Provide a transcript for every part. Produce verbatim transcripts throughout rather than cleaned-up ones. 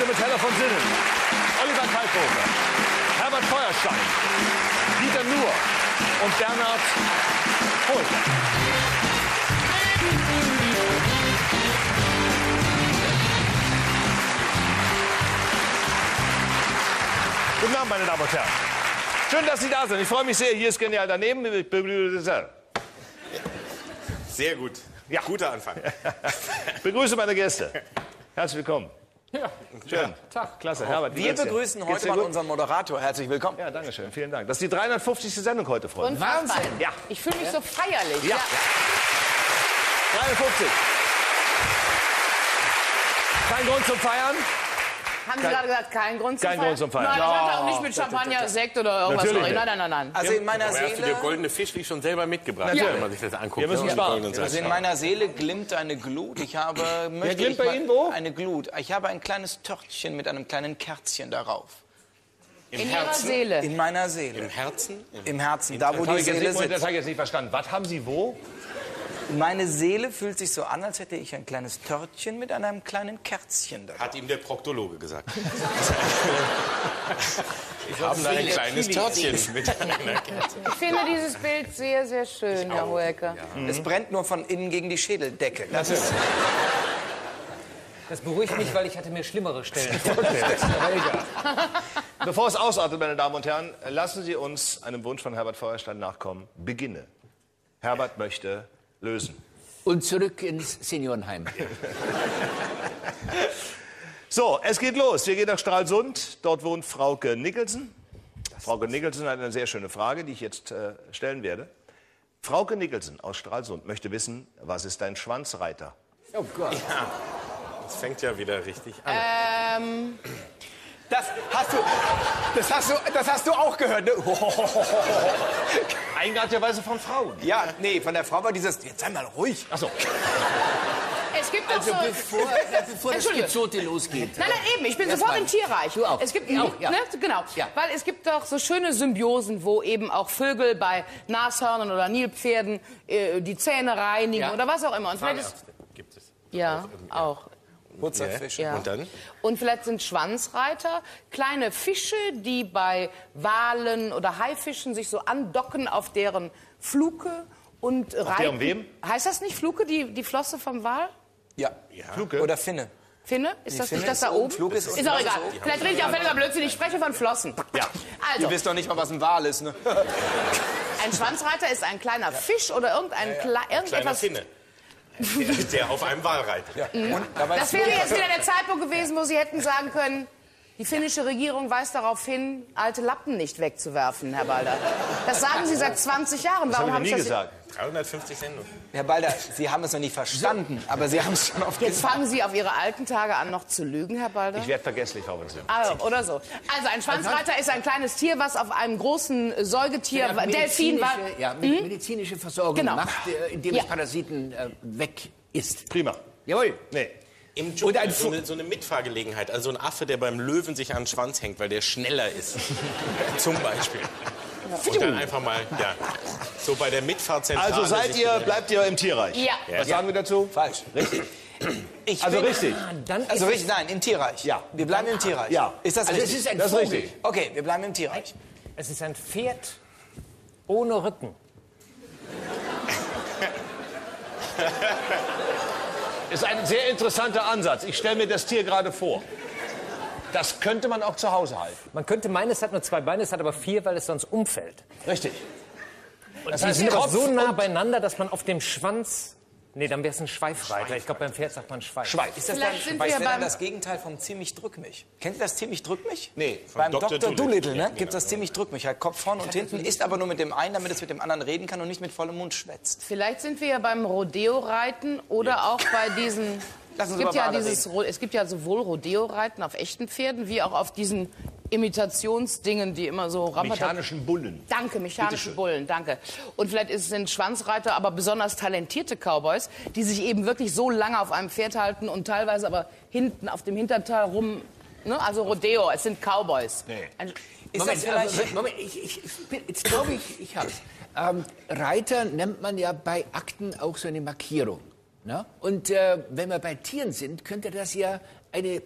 David Heller von Sinnen, Oliver Kalkofe, Herbert Feuerstein, Dieter Nuhr und Bernhard Hohlke. Guten Abend, meine Damen und Herren. Schön, dass Sie da sind. Ich freue mich sehr. Hier ist Genial daneben. Ich begrüße Sehr gut. Ja. Guter Anfang. Ich begrüße meine Gäste. Herzlich willkommen. Ja, schön. Tag. Klasse. Herbert, wir begrüßen heute mal unseren Moderator. Herzlich willkommen. Ja, danke schön. Vielen Dank. Das ist die dreihundertfünfzigste Sendung heute, Freunde. Wahnsinn. Ja. Ich fühle mich ja. so feierlich. Ja. ja. dreihundertfünfzig. Kein Grund zum Feiern. Haben Sie gerade gesagt, kein Grund zum Kein Feiern? Grund zum Feiern. Nein, Ja. ich hatte auch nicht mit Champagner, Sekt oder irgendwas. Natürlich Nein, nicht. nein, nein, nein. Also in meiner Aber hast du dir Seele, goldene Fischli schon selber mitgebracht, Ja. wenn man sich das anguckt? Wir müssen ne? sparen. also in meiner Seele glimmt eine Glut. Ich habe, möchte glimmt ich bei mal- Ihnen wo? Eine Glut. Ich habe ein kleines Törtchen mit einem kleinen Kerzchen darauf. Im In Ihrer Herzen? Seele. In meiner Seele. Im Herzen? Im Herzen, da wo Das habe die ich, jetzt Seele nicht- das sitzt. habe ich jetzt nicht verstanden. Was haben Sie wo? Meine Seele fühlt sich so an, als hätte ich ein kleines Törtchen mit einem kleinen Kerzchen da. Hat ihm der Proktologe gesagt. Ich habe da ein kleines Törtchen mit einer Kerze. Ich finde dieses Bild sehr, sehr schön, Herr Hohlke. Es brennt nur von innen gegen die Schädeldecke. Das ist das beruhigt mich, weil ich hatte mir schlimmere Stellen. Bevor es ausartet, meine Damen und Herren, lassen Sie uns einem Wunsch von Herbert Feuerstein nachkommen. Beginne. Herbert möchte lösen. Und zurück ins Seniorenheim. So, es geht los. Wir gehen nach Stralsund. Dort wohnt Frauke Nicholson. Frauke Nicholson hat eine sehr schöne Frage, die ich jetzt äh, stellen werde. Frauke Nicholson aus Stralsund möchte wissen, was ist ein Schwanzreiter? Oh Gott. Ja, das fängt ja wieder richtig an. Ähm, Das hast du, das hast du, das hast du auch gehört, ne? Eigenartigerweise von Frauen. Ja, nee, von der Frau war dieses, jetzt sei mal ruhig. Ach so. es gibt doch Also so... bevor, äh, bevor das Entschuldige. Gezote losgeht. Nein, nein, eben, ich bin Das sofort meine im ich. Tierreich. Du auch. Es gibt, Ich auch, ja. ne, genau, Ja. weil es gibt doch so schöne Symbiosen, wo eben auch Vögel bei Nashörnern oder Nilpferden äh, die Zähne reinigen Ja. oder was auch immer. Und vielleicht ist, Zahnärzte gibt es. ja, auch. Putzerfische. Ja. Und dann? Und vielleicht sind Schwanzreiter kleine Fische, die bei Walen oder Haifischen sich so andocken auf deren Fluke und reiten. deren wem? Heißt das nicht Fluke, die, die Flosse vom Wal? Ja. Fluke? Oder Finne. Finne? Ist das Finne nicht das ist da oben, oben? Flug ist unten. Ist auch Das ist egal. oben. Vielleicht rede ich auch völliger Blödsinn. Ich spreche von Flossen. Ja. Also, Du wisst doch nicht mal, was ein Wal ist, ne? ein Schwanzreiter ist ein kleiner Fisch oder irgendein Kle Kleiner irgendetwas. Finne. Der, der auf einem Wal reitet. Ja. Und dabei Das wäre jetzt wieder der Zeitpunkt gewesen, wo Sie hätten sagen können, die finnische Regierung weist darauf hin, alte Lappen nicht wegzuwerfen, Herr Balder. Das sagen Sie seit zwanzig Jahren. Das habe Warum ich habe noch ich nie das... gesagt. dreihundertfünfzig Sendungen. Herr Balder, Sie haben es noch nicht verstanden, aber Sie haben es schon oft Jetzt gesagt. fangen Sie auf Ihre alten Tage an, noch zu lügen, Herr Balder? Ich werde vergesslich, Frau Winslow. Ah, oder so. Also ein Schwanzreiter ist ein kleines Tier, was auf einem großen Säugetier, Ja, Delfin war... medizinische- Ja, med- medizinische Versorgung Genau. macht, äh, indem Ja. es Parasiten äh, weg ist. Prima. Jawohl. Nee. Im Dschungel Und ein so, eine, so eine Mitfahrgelegenheit. Also ein Affe, der beim Löwen sich an den Schwanz hängt, weil der schneller ist. Zum Beispiel. Und dann einfach mal, ja, so bei der Mitfahrzentrale... Also seid sich ihr, wieder- bleibt ihr im Tierreich? Ja. Was sagen wir dazu? Falsch. Richtig. Ich Also bin- richtig. Dann ist Also es- richtig, nein, im Tierreich. Ja. Wir bleiben im Tierreich. Ja. Ist das also es richtig? ist ein Das ist Vogel. richtig. Okay, wir bleiben im Tierreich. Es ist ein Pferd ohne Rücken. Ist ein sehr interessanter Ansatz. Ich stelle mir das Tier gerade vor. Das könnte man auch zu Hause halten. Man könnte meinen, es hat nur zwei Beine, es hat aber vier, weil es sonst umfällt. Richtig. Das heißt, heißt, sind aber Kopf so nah und- beieinander, dass man auf dem Schwanz... Nee, dann wäre es ein Schweifreiter. Ich glaube, beim Pferd sagt man Schweif. Schweif. Ist das Vielleicht dann, sind was wir wäre dann beim- das Gegenteil vom ziemlich drück mich? Kennt ihr das ziemlich drück mich? Nee, Beim Doktor Doktor Dolittle, Dolittle, ne? ja, Gibt es genau. das ziemlich drück mich. Hat Kopf vorne und hinten, isst aber nur mit dem einen, damit es mit dem anderen reden kann und nicht mit vollem Mund schwätzt. Vielleicht sind wir ja beim Rodeo-Reiten oder auch bei diesen... Lass Es uns gibt, über ja Wale dieses, Ro- es gibt ja sowohl Rodeo-Reiten auf echten Pferden wie auch auf diesen Imitationsdingen, die immer so... Mechanischen Bullen. Danke, mechanische Bullen, danke. Und vielleicht ist es sind Schwanzreiter, aber besonders talentierte Cowboys, die sich eben wirklich so lange auf einem Pferd halten und teilweise aber hinten auf dem Hinterteil rum... Ne? Also Rodeo, es sind Cowboys. Nee. Ein, Ist Moment, das vielleicht... also, Moment, ich, ich, ich bin- jetzt glaube ich, ich hab's. Ähm, Reiter nennt man ja bei Akten auch so eine Markierung. Ne? Und äh, wenn wir bei Tieren sind, könnte das ja eine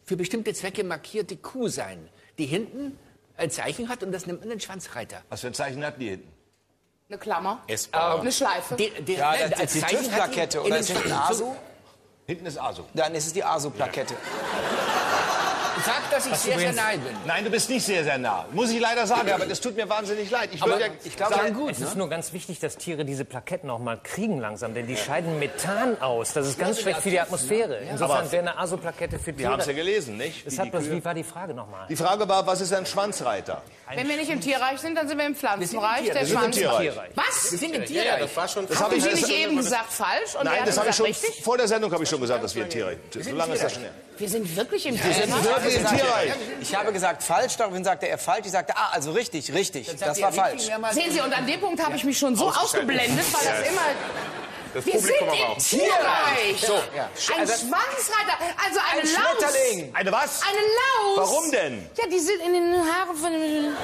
für bestimmte Zwecke markierte Kuh sein, die hinten ein Zeichen hat und das nennt man den Schwanzreiter. Was für ein Zeichen hat die hinten? Eine Klammer, S-Bahn. eine Schleife. Die, die, Ja, nein, das als ist die Zeichen hat TÜV-Plakette in oder den ist hinten Schwanz- ASO? Hinten ist ASO. Dann ist es die ASO-Plakette. Sag, dass ich sehr, sehr nahe bin. Nein, du bist nicht sehr, sehr nah. Muss ich leider sagen, aber das tut mir wahnsinnig leid. Ich würde ja, Ich glaube, sagen, gut, Es ist nur ganz wichtig, dass Tiere diese Plaketten auch mal kriegen langsam, denn die scheiden Methan aus. Das ist ganz schlecht für die Atmosphäre. Insofern Aber- wäre eine ASO-Plakette für wir haben es ja Tiere. gelesen, nicht? Wie Deshalb, die, bloß, Kühe- wie war die Frage nochmal? die Frage war, was ist ein Schwanzreiter? Wenn wir nicht im Tierreich sind, dann sind wir im Pflanzenreich. Der Wir sind im Schwanz. Tierreich. Was? Wir sind im Ja, Tierreich. ja, das war schon. Das Haben habe ich, Sie das, nicht eben gesagt falsch? Und nein, er das hat habe ich schon gesagt richtig? vor der Sendung habe ich schon gesagt, dass wir im Tierreich sind. So lange ist das schon her. Wir sind wirklich im Wir Tierreich. sind wirklich im Tierreich. ich habe gesagt falsch, daraufhin sagte er falsch. Ich sagte, ah, also richtig, richtig. Das war falsch. Sehen Sie, und an dem Punkt habe ich mich schon so ausgeblendet, weil das immer... Das Wir sind Publikum aber im auch. Tierreich. So, Ein Schwanzreiter, also eine ein Laus. Schmetterling. Eine was? Eine Laus. Warum denn? Ja, die sind in den Haaren von dem...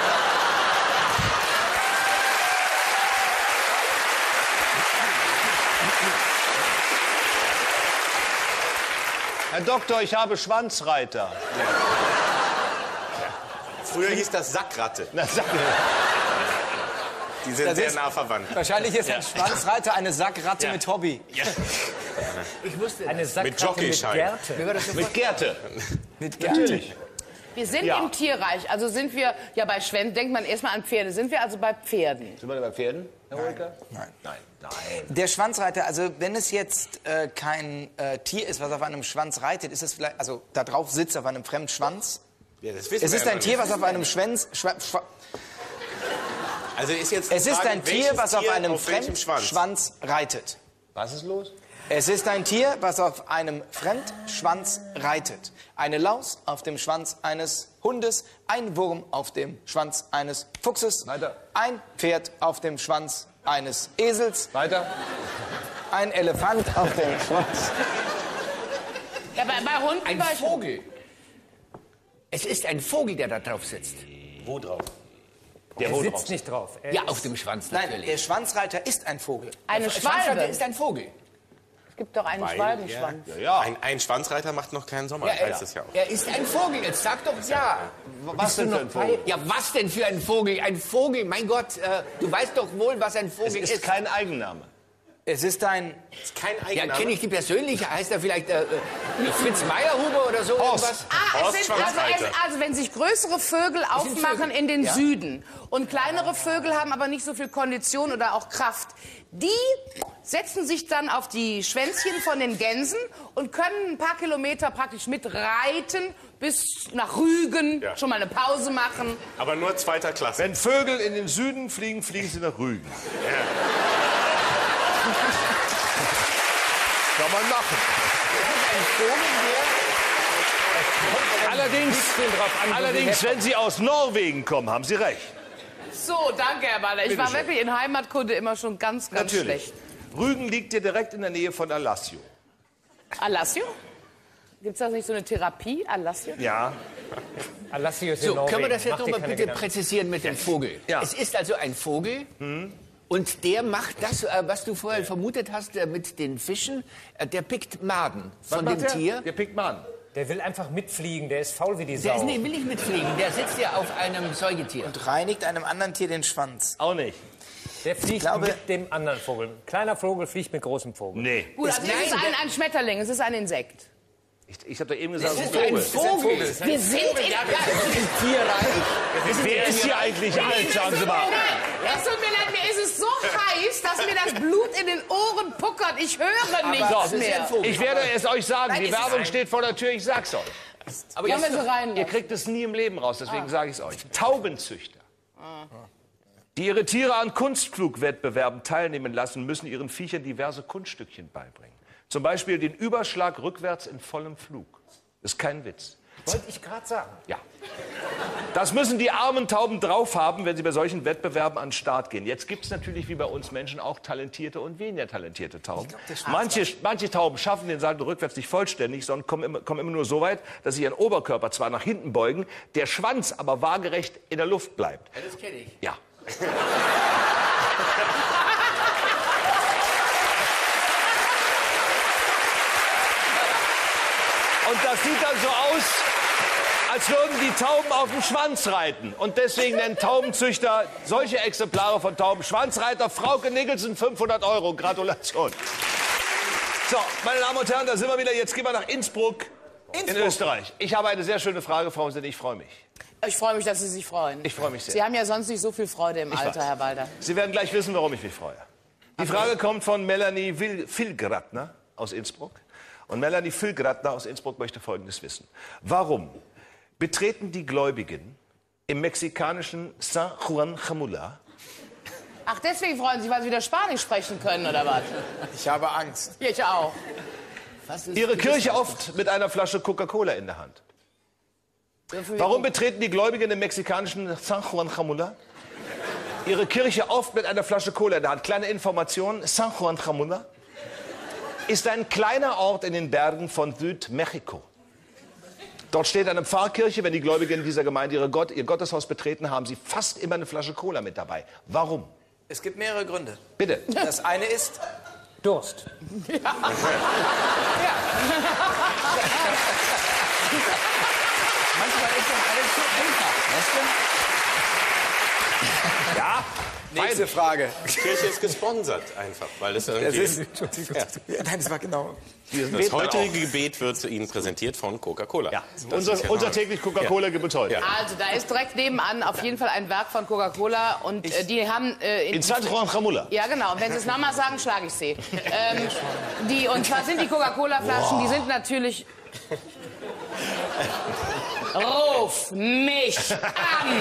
Herr Doktor, ich habe Schwanzreiter. Früher hieß das Sackratte. Na, sag mir. Die sind Das sehr ist- nah verwandt. Wahrscheinlich ist ein Schwanzreiter eine Sackratte mit Hobby. Ich wusste Eine Mit Sackratte mit Jockeyschein. Gerte. Mit Gerte. Mit Natürlich. Wir sind Ja. im Tierreich, also sind wir, ja bei Schwänzen denkt man erstmal an Pferde, sind wir also bei Pferden? Sind wir bei Pferden, Herr Holker? Nein. Nein. Nein. Der Schwanzreiter, also wenn es jetzt äh, kein äh, Tier ist, was auf einem Schwanz reitet, ist es vielleicht, also da drauf sitzt auf einem fremden Schwanz. Ja, das wissen Es wir ist ja ein noch Tier, nicht. was auf einem Schwanz, Schwa, Schwa, Also ist jetzt die es ist Frage, ein Tier, welches was auf Tier einem auf welchem fremden Schwanz? Schwanz reitet. Was ist los? Es ist ein Tier, was auf einem Fremdschwanz reitet. Eine Laus auf dem Schwanz eines Hundes, ein Wurm auf dem Schwanz eines Fuchses, Weiter. ein Pferd auf dem Schwanz eines Esels, Weiter. ein Elefant auf dem Schwanz. Ja, bei, bei Hunden ein bei Vogel. Es ist ein Vogel, der da drauf sitzt. Wo drauf? Der Er wo sitzt drauf? nicht drauf. Er Ja, ist- auf dem Schwanz Nein, natürlich. der Schwanzreiter ist ein Vogel. Eine Der Schwanzreiter Schwalbe. ist ein Vogel. Es gibt doch einen Weil Schwalbenschwanz. er- Ja. Ein, ein Schwanzreiter macht noch keinen Sommer, Ja, heißt er, es ja auch. er ist ein Vogel. Jetzt sag doch ja. Was denn für ein Vogel? Ja, was denn für ein Vogel? Ein Vogel, mein Gott, äh, du weißt doch wohl, was ein Es Vogel ist ist. kein Eigenname. Es ist ein... Ist kein Ja, Eigenname. kenne ich die persönlich? Heißt er vielleicht äh, äh, Fritz Meyerhuber oder so Horst. irgendwas? Ah, es Horst sind, also, es, Schwanzreiter. also wenn sich größere Vögel aufmachen Vögel. in den Ja. Süden und kleinere Vögel haben aber nicht so viel Kondition oder auch Kraft, die setzen sich dann auf die Schwänzchen von den Gänsen und können ein paar Kilometer praktisch mitreiten bis nach Rügen, Ja. schon mal eine Pause machen. Aber nur zweiter Klasse. Wenn Vögel in den Süden fliegen, fliegen sie nach Rügen. Kann man machen. Allerdings, allerdings, wenn Sie aus Norwegen kommen, haben Sie recht. So, danke, Herr Baller. Ich Bitte war schön. wirklich in Heimatkunde immer schon ganz, ganz Natürlich. schlecht. Rügen liegt hier direkt in der Nähe von Alassio. Alassio? Gibt es da nicht so eine Therapie, Alassio? Ja. Alassio ist in So, Norwegen. können wir das jetzt Mach dir nochmal keine bitte Gedanken. präzisieren mit dem Vogel? Ja. Es ist also ein Vogel und der macht das, äh, was du vorher vermutet hast äh, mit den Fischen. Äh, der pickt Maden Was von macht dem der? Tier. Der pickt man. Der will einfach mitfliegen, der ist faul wie die Sau. Der ist, nee, will nicht mitfliegen, der sitzt ja auf einem Säugetier. Und reinigt einem anderen Tier den Schwanz. Auch nicht. Der fliegt glaube- mit dem anderen Vogel. Kleiner Vogel fliegt mit großem Vogel. Nee. Gut, also es ist Nein, ein, der- ein Schmetterling, es ist ein Insekt. Ich, ich habe doch eben gesagt, Das es ist ein ist ein Vogel. Vogel. Wir sind in... Ja, Wer ist hier eigentlich alt, sagen Sie mal? es tut mir leid, mir ist es so heiß, dass mir das Blut in den Ohren puckert. Ich höre nichts Das ist ein mehr. Vogel. Ich werde es euch sagen, Nein, die es ist Werbung ein- steht vor der Tür, ich sag's euch. Aber Ja, jetzt, wenn sie rein. Ihr kriegt es nie im Leben raus, deswegen sage ich es euch. Taubenzüchter, die ihre Tiere an Kunstflugwettbewerben teilnehmen lassen, müssen ihren Viechern diverse Kunststückchen beibringen. Zum Beispiel den Überschlag rückwärts in vollem Flug. Das ist kein Witz. Wollte ich gerade sagen. Ja. Das müssen die armen Tauben drauf haben, wenn sie bei solchen Wettbewerben an den Start gehen. Jetzt gibt es natürlich wie bei uns Menschen auch talentierte und weniger talentierte Tauben. Manche, manche Tauben schaffen den Salto rückwärts nicht vollständig, sondern kommen immer, kommen immer nur so weit, dass sie ihren Oberkörper zwar nach hinten beugen, der Schwanz aber waagerecht in der Luft bleibt. das kenne ich. Ja. Und das sieht dann so aus, als würden die Tauben auf dem Schwanz reiten. Und deswegen nennen Taubenzüchter solche Exemplare von Tauben Schwanzreiter. Frauke Nicholson, fünfhundert Euro. Gratulation. So, meine Damen und Herren, da sind wir wieder. Jetzt gehen wir nach Innsbruck, Innsbruck. in Österreich. Ich habe eine sehr schöne Frage, Frau Senn. Ich freue mich. Ich freue mich, dass Sie sich freuen. Ich freue mich sehr. Sie haben ja sonst nicht so viel Freude im Ich Alter, weiß. Herr Walter. Sie werden gleich wissen, warum ich mich freue. Die Frage kommt von Melanie Filgratner aus Innsbruck. Und Melanie Filgratner aus Innsbruck möchte Folgendes wissen. Warum betreten die Gläubigen im mexikanischen San Juan Jamula? Ach, deswegen freuen Sie sich, weil Sie wieder Spanisch sprechen können, oder was? Ich habe Angst. Ich auch. Ihre Kirche oft mit einer Flasche Coca-Cola in der Hand. Warum betreten die Gläubigen im mexikanischen San Juan Jamula ihre Kirche oft mit einer Flasche Cola in der Hand? Kleine Information, San Juan Jamula ist ein kleiner Ort in den Bergen von Südmexiko. Dort steht eine Pfarrkirche. Wenn die Gläubigen dieser Gemeinde ihre Gott, ihr Gotteshaus betreten, haben sie fast immer eine Flasche Cola mit dabei. Warum? Es gibt mehrere Gründe. Bitte. Das eine ist... Durst. Ja. Manchmal ist das alles so einfach, weißt du? Ja, Nächste Frage. Die Kirche ist gesponsert einfach, weil es Das irgendwie... ist... Ja, nein, das war genau... Das heutige Gebet wird zu Ihnen präsentiert von Coca-Cola. Ja, Das unser, ist ja unser neu. täglich Coca-Cola gibt uns heute. Ja. Also, da ist direkt nebenan auf jeden Fall ein Werk von Coca-Cola. Und äh, die haben... Äh, In San Juan Jamula. Ja, genau. Und wenn Sie es nochmal sagen, schlage ich Sie. Ähm, die, und zwar sind die Coca-Cola-Flaschen, die sind natürlich... Ruf mich an!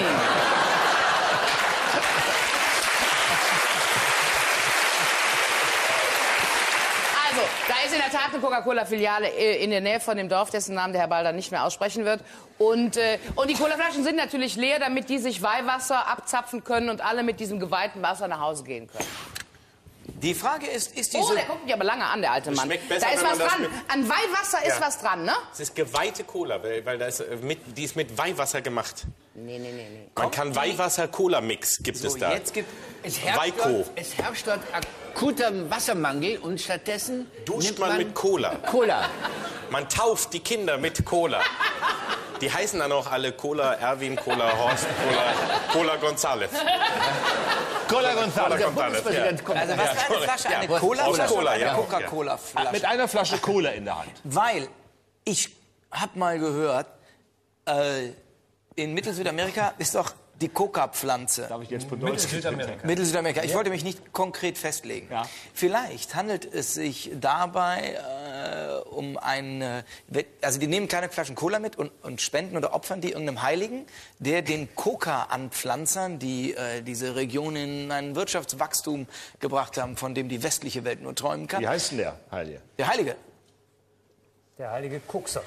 Also, da ist in der Tat eine Coca-Cola-Filiale äh, in der Nähe von dem Dorf, dessen Namen der Herr Balder nicht mehr aussprechen wird. Und, äh, und die Colaflaschen sind natürlich leer, damit die sich Weihwasser abzapfen können und alle mit diesem geweihten Wasser nach Hause gehen können. Die Frage ist, ist diese... Oh, der guckt mich aber lange an, der alte Mann. schmeckt besser, Da ist wenn was man das dran. mit- An Weihwasser ist Ja. was dran, ne? Es ist geweihte Cola, weil, weil da ist, äh, mit, die ist mit Weihwasser gemacht. Nee, nee, nee, nee. Man kann Weihwasser-Cola-Mix, gibt es So, da. jetzt gibt... Es herrscht, Weiko. dort, es herrscht dort akuter Wassermangel und stattdessen Duscht nimmt man mit Cola. Cola. Man tauft die Kinder mit Cola. Die heißen dann auch alle Cola Erwin, Cola Horst, Cola, Cola González. Cola González. Der González, Bundespräsident kommt. Also was für eine Flasche? Eine Ja, Cola-Flasche aus Cola, oder eine ja. Coca-Cola-Flasche? Mit einer Flasche Cola in der Hand. Weil ich habe mal gehört, äh, in Mittel-Südamerika ist doch die Coca-Pflanze. Darf ich jetzt bedeuten? Südamerika. Mittel-Südamerika. Ich wollte mich nicht konkret festlegen. Ja. Vielleicht handelt es sich dabei äh, um ein... Also die nehmen kleine Flaschen Cola mit und, und spenden oder opfern die irgendeinem Heiligen, der den Coca-Anpflanzern, die äh, diese Region in ein Wirtschaftswachstum gebracht haben, von dem die westliche Welt nur träumen kann. Wie heißt denn der Heilige? Der Heilige. Der heilige Kuxer.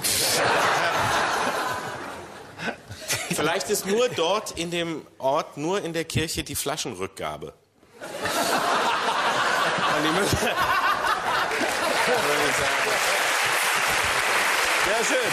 Vielleicht ist nur dort in dem Ort, nur in der Kirche die Flaschenrückgabe. Und die müssen- Sehr schön.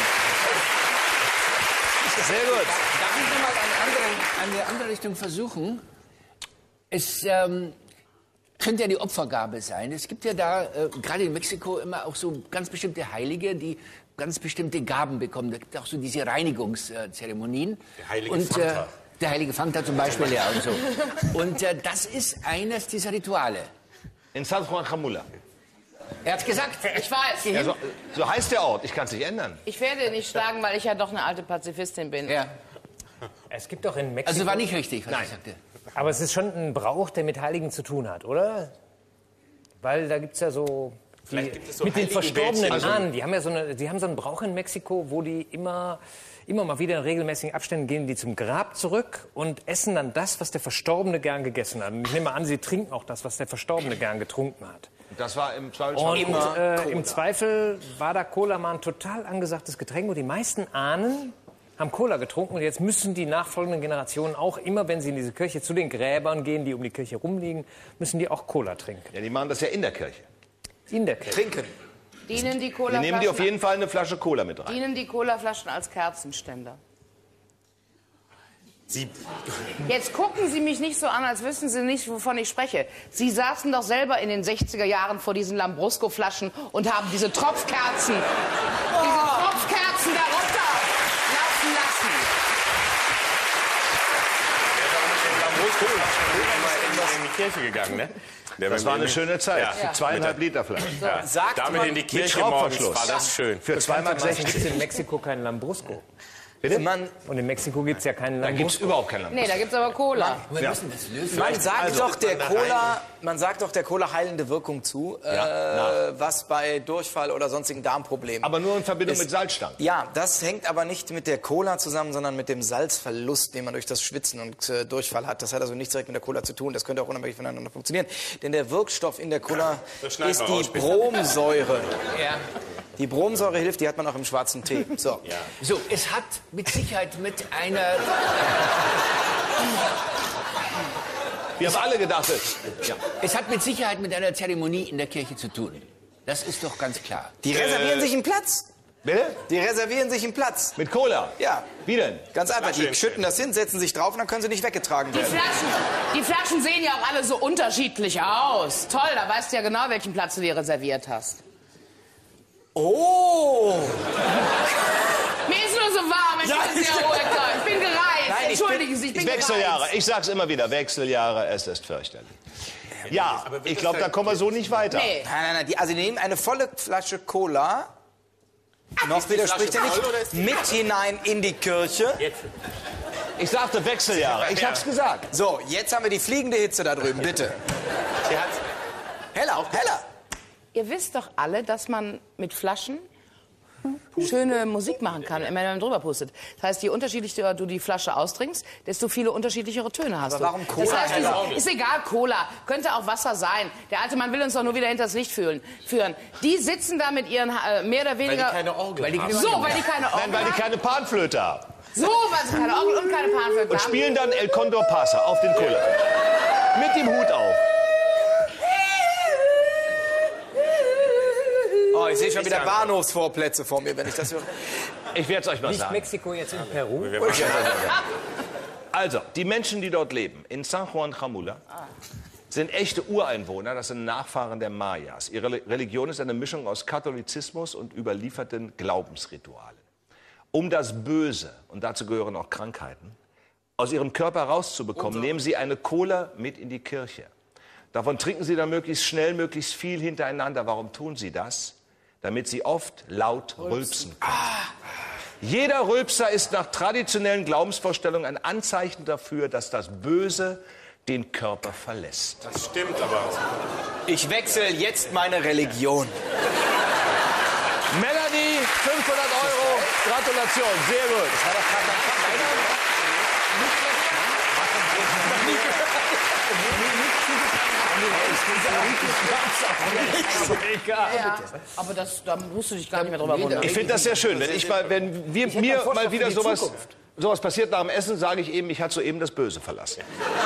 Sehr gut. Darf ich mal eine andere, eine andere Richtung versuchen? Es ähm, könnte ja die Opfergabe sein. Es gibt ja da, äh, gerade in Mexiko, immer auch so ganz bestimmte Heilige, die ganz bestimmte Gaben bekommen. Da gibt es auch so diese Reinigungszeremonien. Der heilige und, Fanta. Äh, der heilige Fanta zum Beispiel, ja, und so. Und äh, das ist eines dieser Rituale. In San Juan Jamula. Er hat's gesagt. Ich weiß. Ja, so, so heißt der Ort. Ich kann es nicht ändern. Ich werde nicht schlagen, weil ich ja doch eine alte Pazifistin bin. Ja. Es gibt doch in Mexiko... Also war nicht richtig, was Nein. ich sagte. Aber es ist schon ein Brauch, der mit Heiligen zu tun hat, oder? Weil da gibt es ja so... Die, Vielleicht gibt es so mit den heilige verstorbenen Bildchen. Also- Ahnen. Die haben ja so, eine, die haben so einen Brauch in Mexiko, wo die immer, immer mal wieder in regelmäßigen Abständen gehen die zum Grab zurück und essen dann das, was der Verstorbene gern gegessen hat. Und ich nehme an, sie trinken auch das, was der Verstorbene gern getrunken hat. Das war im Zweifelsfall Und immer äh, Cola. im Zweifel war da Cola mal ein total angesagtes Getränk. Und die meisten Ahnen haben Cola getrunken. Und jetzt müssen die nachfolgenden Generationen auch immer, wenn sie in diese Kirche zu den Gräbern gehen, die um die Kirche rumliegen, müssen die auch Cola trinken. Ja, die machen das ja in der Kirche. In der Kirche. Trinken. Dienen die Die nehmen die auf Colaflaschen, jeden Fall eine Flasche Cola mit rein. dienen die Colaflaschen als Kerzenständer? Sie, Jetzt gucken Sie mich nicht so an, als wüssten Sie nicht, wovon ich spreche. Sie saßen doch selber in den sechziger Jahren vor diesen Lambrusco-Flaschen und haben diese Tropfkerzen, diese In die Kirche gegangen, ne? Der Das war eine schöne Zeit. Ja. Für zweieinhalb Liter Flaschen. Ja. Sagt Damit man in die mit Kirche morgens Schraubverschluss. war das schön. Für zwei Mark Bekanntermaßen gibt sechzig. es in Mexiko keinen Lambrusco. Man, Und in Mexiko gibt es ja keinen Da gibt es Lambrusco. überhaupt kein Land. Nee, da gibt's aber Cola. Wir müssen das lösen. man sagt Also, doch der man da Cola, man sagt doch der Cola heilende Wirkung zu, Ja, äh, was bei Durchfall oder sonstigen Darmproblemen. Aber nur in Verbindung Ist- mit Salzstangen. Ja, das hängt aber nicht mit der Cola zusammen, sondern mit dem Salzverlust, den man durch das Schwitzen und äh, Durchfall hat. Das hat also nichts direkt mit der Cola zu tun. Das könnte auch unabhängig voneinander funktionieren. Denn der Wirkstoff in der Cola Das schneiden ist wir die raus, bitte. Bromsäure. Ja. Die Bromsäure hilft, die hat man auch im schwarzen Tee. So. So, es hat mit Sicherheit mit einer... Wir haben alle gedacht, ja. Es hat mit Sicherheit mit einer Zeremonie in der Kirche zu tun. Das ist doch ganz klar. Die reservieren sich einen Platz. Bitte? Die reservieren sich einen Platz. Mit Cola? Ja. Wie denn? Ganz einfach, Flasche die schütten das hin, setzen sich drauf und dann können sie nicht weggetragen Die werden. Flaschen, die Flaschen sehen ja auch alle so unterschiedlich aus. Toll, da weißt du ja genau, welchen Platz du dir reserviert hast. Oh! Mir ist nur so warm, ich Ja, bin sehr ruhig. Ich bin gereizt. Nein, ich Entschuldigen Sie, ich bin Wechseljahre. gereizt. Ich sag's immer wieder, Wechseljahre, es ist fürchterlich. Ja, aber wird ich das glaube, da halt- kommen wir so nicht weiter. Nee. Nein, nein, nein. Die, also die nehmen eine volle Flasche Cola, noch ist die widerspricht er Flasche nicht, voll oder ist die mit hinein in die Kirche. Jetzt. Ich sagte Wechseljahre, ich Ja. hab's gesagt. So, jetzt haben wir die fliegende Hitze da drüben, bitte. Der hat Heller, heller. Ihr wisst doch alle, dass man mit Flaschen schöne Musik machen kann, wenn man drüber pustet. Das heißt, je unterschiedlicher du die Flasche austrinkst, desto viele unterschiedlichere Töne hast Aber du. warum Cola Das heißt, heller? diese, ist egal, Cola. Könnte auch Wasser sein. Der alte Mann will uns doch nur wieder hinters Licht führen. führen. Die sitzen da mit ihren, äh, mehr oder weil die weniger... keine Orgel Weil die haben. keine- so, weil die keine Orgel Nein, weil die haben. keine Panflöte haben. So, weil sie keine Orgel und keine Panflöte Und haben. spielen dann El Condor Pasa auf den Cola. Mit dem Hut auf. Oh, ich sehe schon wieder Bahnhofsvorplätze vor mir, wenn ich das höre. Ich werde es euch mal Nicht sagen. Mexiko, jetzt in Peru. Also, die Menschen, die dort leben, in San Juan Jamula, sind echte Ureinwohner, das sind Nachfahren der Mayas. Ihre Religion ist eine Mischung aus Katholizismus und überlieferten Glaubensritualen. Um das Böse, und dazu gehören auch Krankheiten, aus ihrem Körper rauszubekommen, nehmen sie eine Cola mit in die Kirche. Davon trinken sie dann möglichst schnell, möglichst viel hintereinander. Warum tun sie das? Damit sie oft laut rülpsen können. Jeder Rülpser ist nach traditionellen Glaubensvorstellungen ein Anzeichen dafür, dass das Böse den Körper verlässt. Das stimmt aber. Ich wechsle jetzt meine Religion. Melanie, fünfhundert Euro. Gratulation, sehr gut. Ja, aber das, da musst du dich gar nicht mehr drüber wundern. Ich finde das sehr schön. Wenn, ich mal, wenn wir, hätte einen mir Vorschlag mal wieder für die sowas, Zukunft. sowas passiert nach dem Essen, sage ich eben, mich hat soeben das Böse verlassen.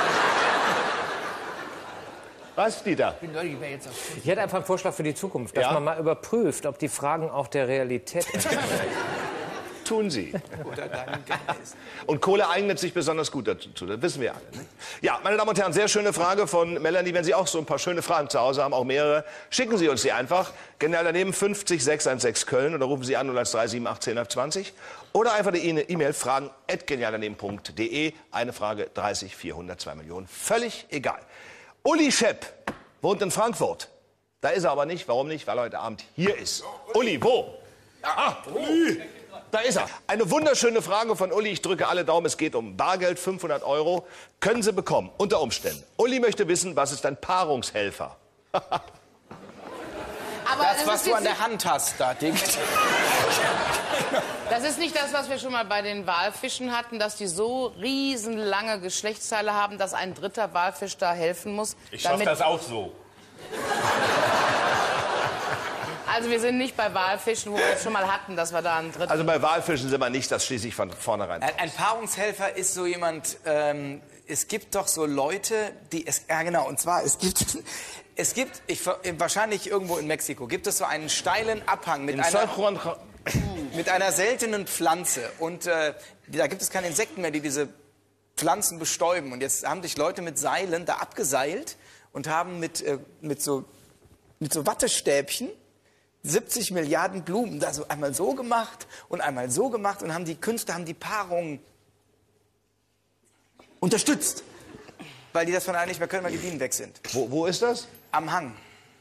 Was, Dieter? Ich bin neugierig, wer jetzt auf- Ich hätte einfach einen Vorschlag für die Zukunft, dass Ja? man mal überprüft, ob die Fragen auch der Realität entsprechen. Tun sie. Und Kohle eignet sich besonders gut dazu, das wissen wir alle. Ne? Ja, meine Damen und Herren, sehr schöne Frage von Melanie. Wenn Sie auch so ein paar schöne Fragen zu Hause haben, auch mehrere, schicken Sie uns die einfach. Genial daneben fünfzig sechshundertsechzehn Köln oder rufen Sie an null eins drei sieben acht zehn elf zwanzig. Oder einfach eine E-Mail fragen at genial daneben punkt de. Eine Frage dreißig vierhundert zwei Millionen. Völlig egal. Uli Schepp wohnt in Frankfurt. Da ist er aber nicht. Warum nicht? Weil er heute Abend hier ist. Uli, wo? Ah, Uli. Da ist er. Eine wunderschöne Frage von Uli. Ich drücke alle Daumen. Es geht um Bargeld, fünfhundert Euro. Können Sie bekommen, unter Umständen. Uli möchte wissen, was ist ein Paarungshelfer? Aber Das, es was ist du jetzt an der Hand hast, da, Dick. Das ist nicht das, was wir schon mal bei den Walfischen hatten, dass die so riesenlange Geschlechtsteile haben, dass ein dritter Walfisch da helfen muss. Ich schaffe das auch so. Also wir sind nicht bei Walfischen, wo wir es schon mal hatten, dass wir da einen dritten... Also bei Walfischen sind wir nicht, das schließe ich von vornherein. Ein, ein Paarungshelfer ist so jemand, ähm, es gibt doch so Leute, die es, ja genau, und zwar, es gibt, es gibt, ich, wahrscheinlich irgendwo in Mexiko, gibt es so einen steilen Abhang mit In einer, San Juan, mit einer seltenen Pflanze und äh, da gibt es keine Insekten mehr, die diese Pflanzen bestäuben und jetzt haben sich Leute mit Seilen da abgeseilt und haben mit, äh, mit, so, mit so Wattestäbchen siebzig Milliarden Blumen da so einmal so gemacht und einmal so gemacht und haben die Künstler, haben die Paarung unterstützt. Weil die das von alleine nicht mehr können, weil die Bienen weg sind. Wo, wo ist das? Am Hang.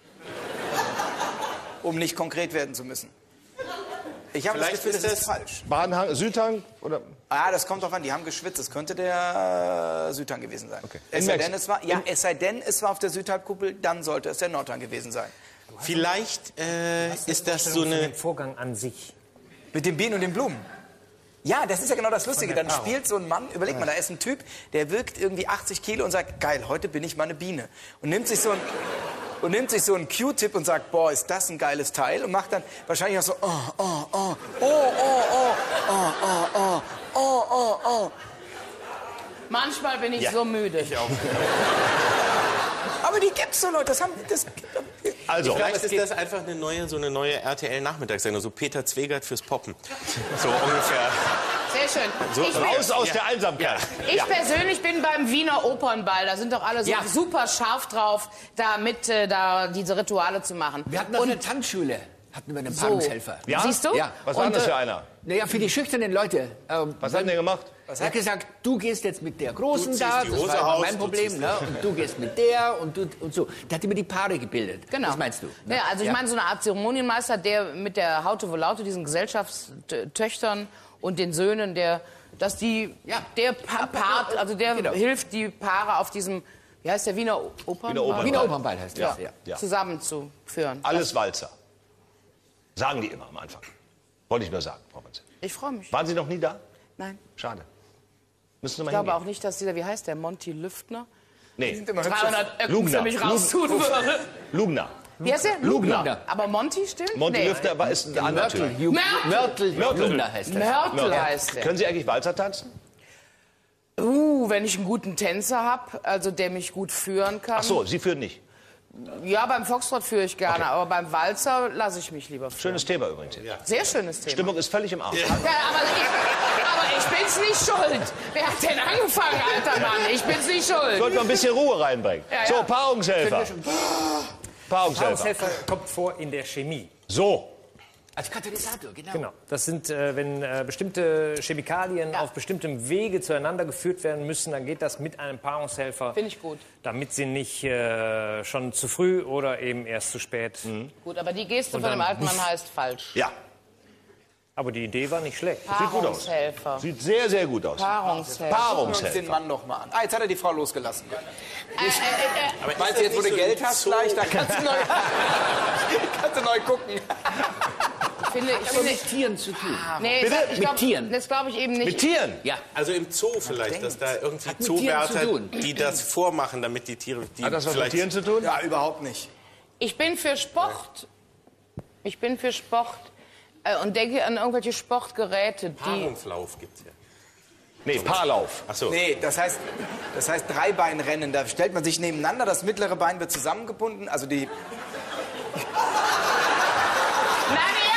Um nicht konkret werden zu müssen. Ich habe das Vielleicht Gefühl, ist das ist das- falsch. Badenhang, Südhang? Oder? Ah, das kommt drauf an, die haben geschwitzt. Das könnte der äh, Südhang gewesen sein. Okay. Es In sei, Mex- denn, es war, ja, es sei denn, es war auf der Südhalbkugel, dann sollte es der Nordhang gewesen sein. Vielleicht äh, ist das so Von eine... dem Vorgang an sich. Mit den Bienen und den Blumen. Ja, das ist ja genau das Lustige. Dann spielt so ein Mann, überleg mal, da ist ein Typ, der wirkt irgendwie achtzig Kilo und sagt, geil, heute bin ich mal eine Biene. Und nimmt sich so ein, und nimmt sich so einen Q-Tip und sagt, boah, ist das ein geiles Teil. Und macht dann wahrscheinlich auch so, oh, oh, oh, oh, oh, oh, oh, oh, oh, oh, oh, oh. Manchmal bin ich so müde. Ich auch. Aber die gibt's so, Leute, das haben, das, Also, Vielleicht ist das einfach eine neue, so eine neue R T L-Nachmittagssendung, so Peter Zwegert fürs Poppen. So ungefähr. Sehr schön. So, ich, bin, raus aus der Einsamkeit. ich persönlich bin beim Wiener Opernball. Da sind doch alle so Ja. super scharf drauf, da mit äh, da diese Rituale zu machen. Wir hatten noch Und eine Tanzschule, hatten wir einen so. Paarungshelfer. Ja? Siehst du? Ja. Was war Und, das für äh, einer? Naja, für die schüchternen Leute. Ähm, Was hat der gemacht? er hat gesagt, du gehst jetzt mit der Großen Du ziehst da, die das Hose war immer aus, mein du Problem, ziehst ne? Und du gehst mit der und du und so. Der hat immer die Paare gebildet. Genau. Was meinst du? Ne? Ja, also ich meine so eine Art Zeremonienmeister, der mit der Haute Volaute, diesen Gesellschaftstöchtern und den Söhnen, der, dass die, Ja. der pa Part, also der Genau. hilft, die Paare auf diesem, wie heißt der, Wiener Opernball? Wiener Opernball. Wiener Opernball heißt das, ja. Ja. zusammenzuführen. Alles Walzer. Sagen die immer am Anfang. Wollte ich nur sagen, Frau Manzel. Ich freue mich. Waren Sie noch nie da? Nein. Schade. Müssen Sie mal Ich glaube hingehen. auch nicht, dass dieser, wie heißt der, Monty Lüftner, Nee, dreihundert Öcken Lugner. für mich raustun würde. Lugner. Wie heißt der? Lugner. Aber Monty stimmt? Monty Nee. Lüftner war, ist ein anderer Mörtel, Typ. Ju- Mörtel. Mörtel, Mörtel. Lugner heißt das. Mörtel heißt der. Können Sie eigentlich Walzer tanzen? Uh, wenn ich einen guten Tänzer habe, also der mich gut führen kann. Ach so, Sie führen nicht. Ja, beim Foxtrot führe ich gerne, aber beim Walzer lasse ich mich lieber führen. Schönes Thema übrigens. hier. Sehr schönes Thema. Stimmung ist völlig im Arsch. Ja, aber, ich, aber ich bin's nicht schuld. Wer hat denn angefangen, alter Mann? Ich bin's nicht schuld. Sollten wir ein bisschen Ruhe reinbringen. Ja, ja. So, Paarungshelfer. Paarungshelfer. Paarungshelfer kommt vor in der Chemie. So. Als Katalysator, genau. Genau. Das sind, äh, wenn äh, bestimmte Chemikalien auf bestimmtem Wege zueinander geführt werden müssen, dann geht das mit einem Paarungshelfer. Finde ich gut. Damit sie nicht äh, schon zu früh oder eben erst zu spät. Gut, aber die Geste Und von dem dann alten Mann heißt falsch. Ja, Aber die Idee war nicht schlecht. sieht gut aus. Paarungshelfer. Sieht sehr, sehr gut aus. Paarungshelfer. gucken wir uns den Paarungshelfer. Mann noch mal an. Ah, jetzt hat er die Frau losgelassen. Äh, äh, äh, Aber ist Meinst das du jetzt, wo nicht du so Geld ein hast, Zoo? vielleicht, da kannst du neu, kannst du neu gucken. ich finde, ich Aber finde, mit Tieren zu tun. nee, Bitte? ich Mit glaub, Tieren. Das glaube ich eben nicht. Mit Tieren? Ja. Also im Zoo vielleicht, dass da irgendwie mit Tieren zu Zoowärter, tun. die das vormachen, damit die Tiere... Die Hat das was mit vielleicht- Tieren zu tun? Ja, überhaupt nicht. Ich bin für Sport. Ich bin für Sport äh, und denke an irgendwelche Sportgeräte, die. Paarungslauf gibt's ja. Nee, Paarlauf. Ach so. Nee, das heißt, das heißt Dreibeinrennen. Da stellt man sich nebeneinander, das mittlere Bein wird zusammengebunden. Also die. Na ja!